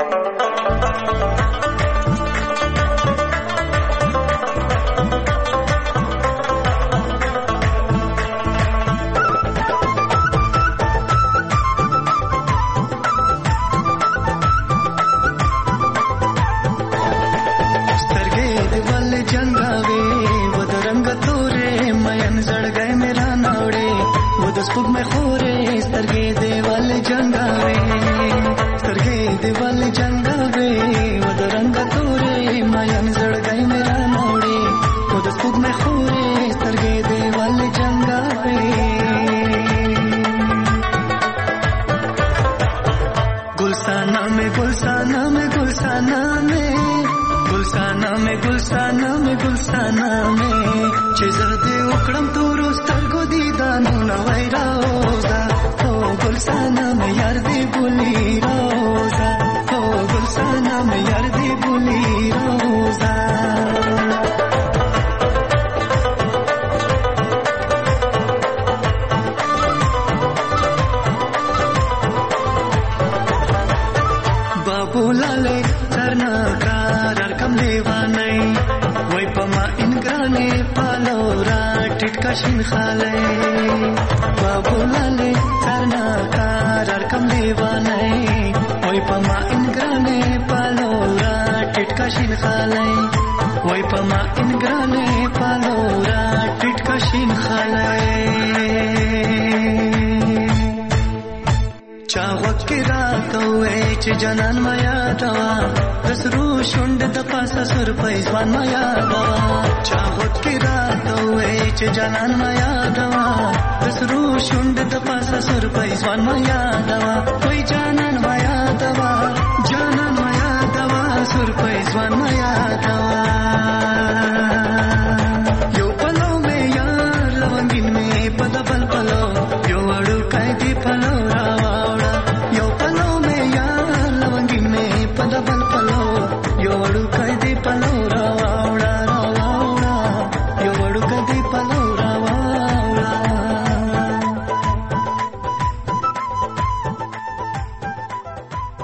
मैं खोरे स्तरगे देवाल जंगावे स्तरगे देवाल जंगावे वद रंग तोरे मायन जड़गाई मेरा मोड़े वद स्पुग मैं खोरे स्तरगे देवाल जंगावे गुलसाना में गुलसाना में गुलसाना में गुलसाना में गुलसाना में गुलसाना में चेज़र दे उकड़म तोरो स्तरगो दीदानो ना वैरा ओजा गुलसानम यार दी बोली रोजा हो गुलसानम यार दी बोली रोजा बाबुलाले चर्ना कार कमले वानै वै पमा इनग्राने पालोरा टिटकाशिन खाले बाबुलाले चर्ना कार कमले वानै वै पमा इनग्राने पालोरा टिटकाशिन खाले वै पमा इनग्राने पालोरा टिटकाशिन खाले चावक के रातोए च जनन माया दवा दसरू शुंड द पासा सुर पैसवान माया दवा चावक के रातोए च जनन माया दवा दसरू शुंड द पासा सुर पैसवान माया दवा कोई जानन माया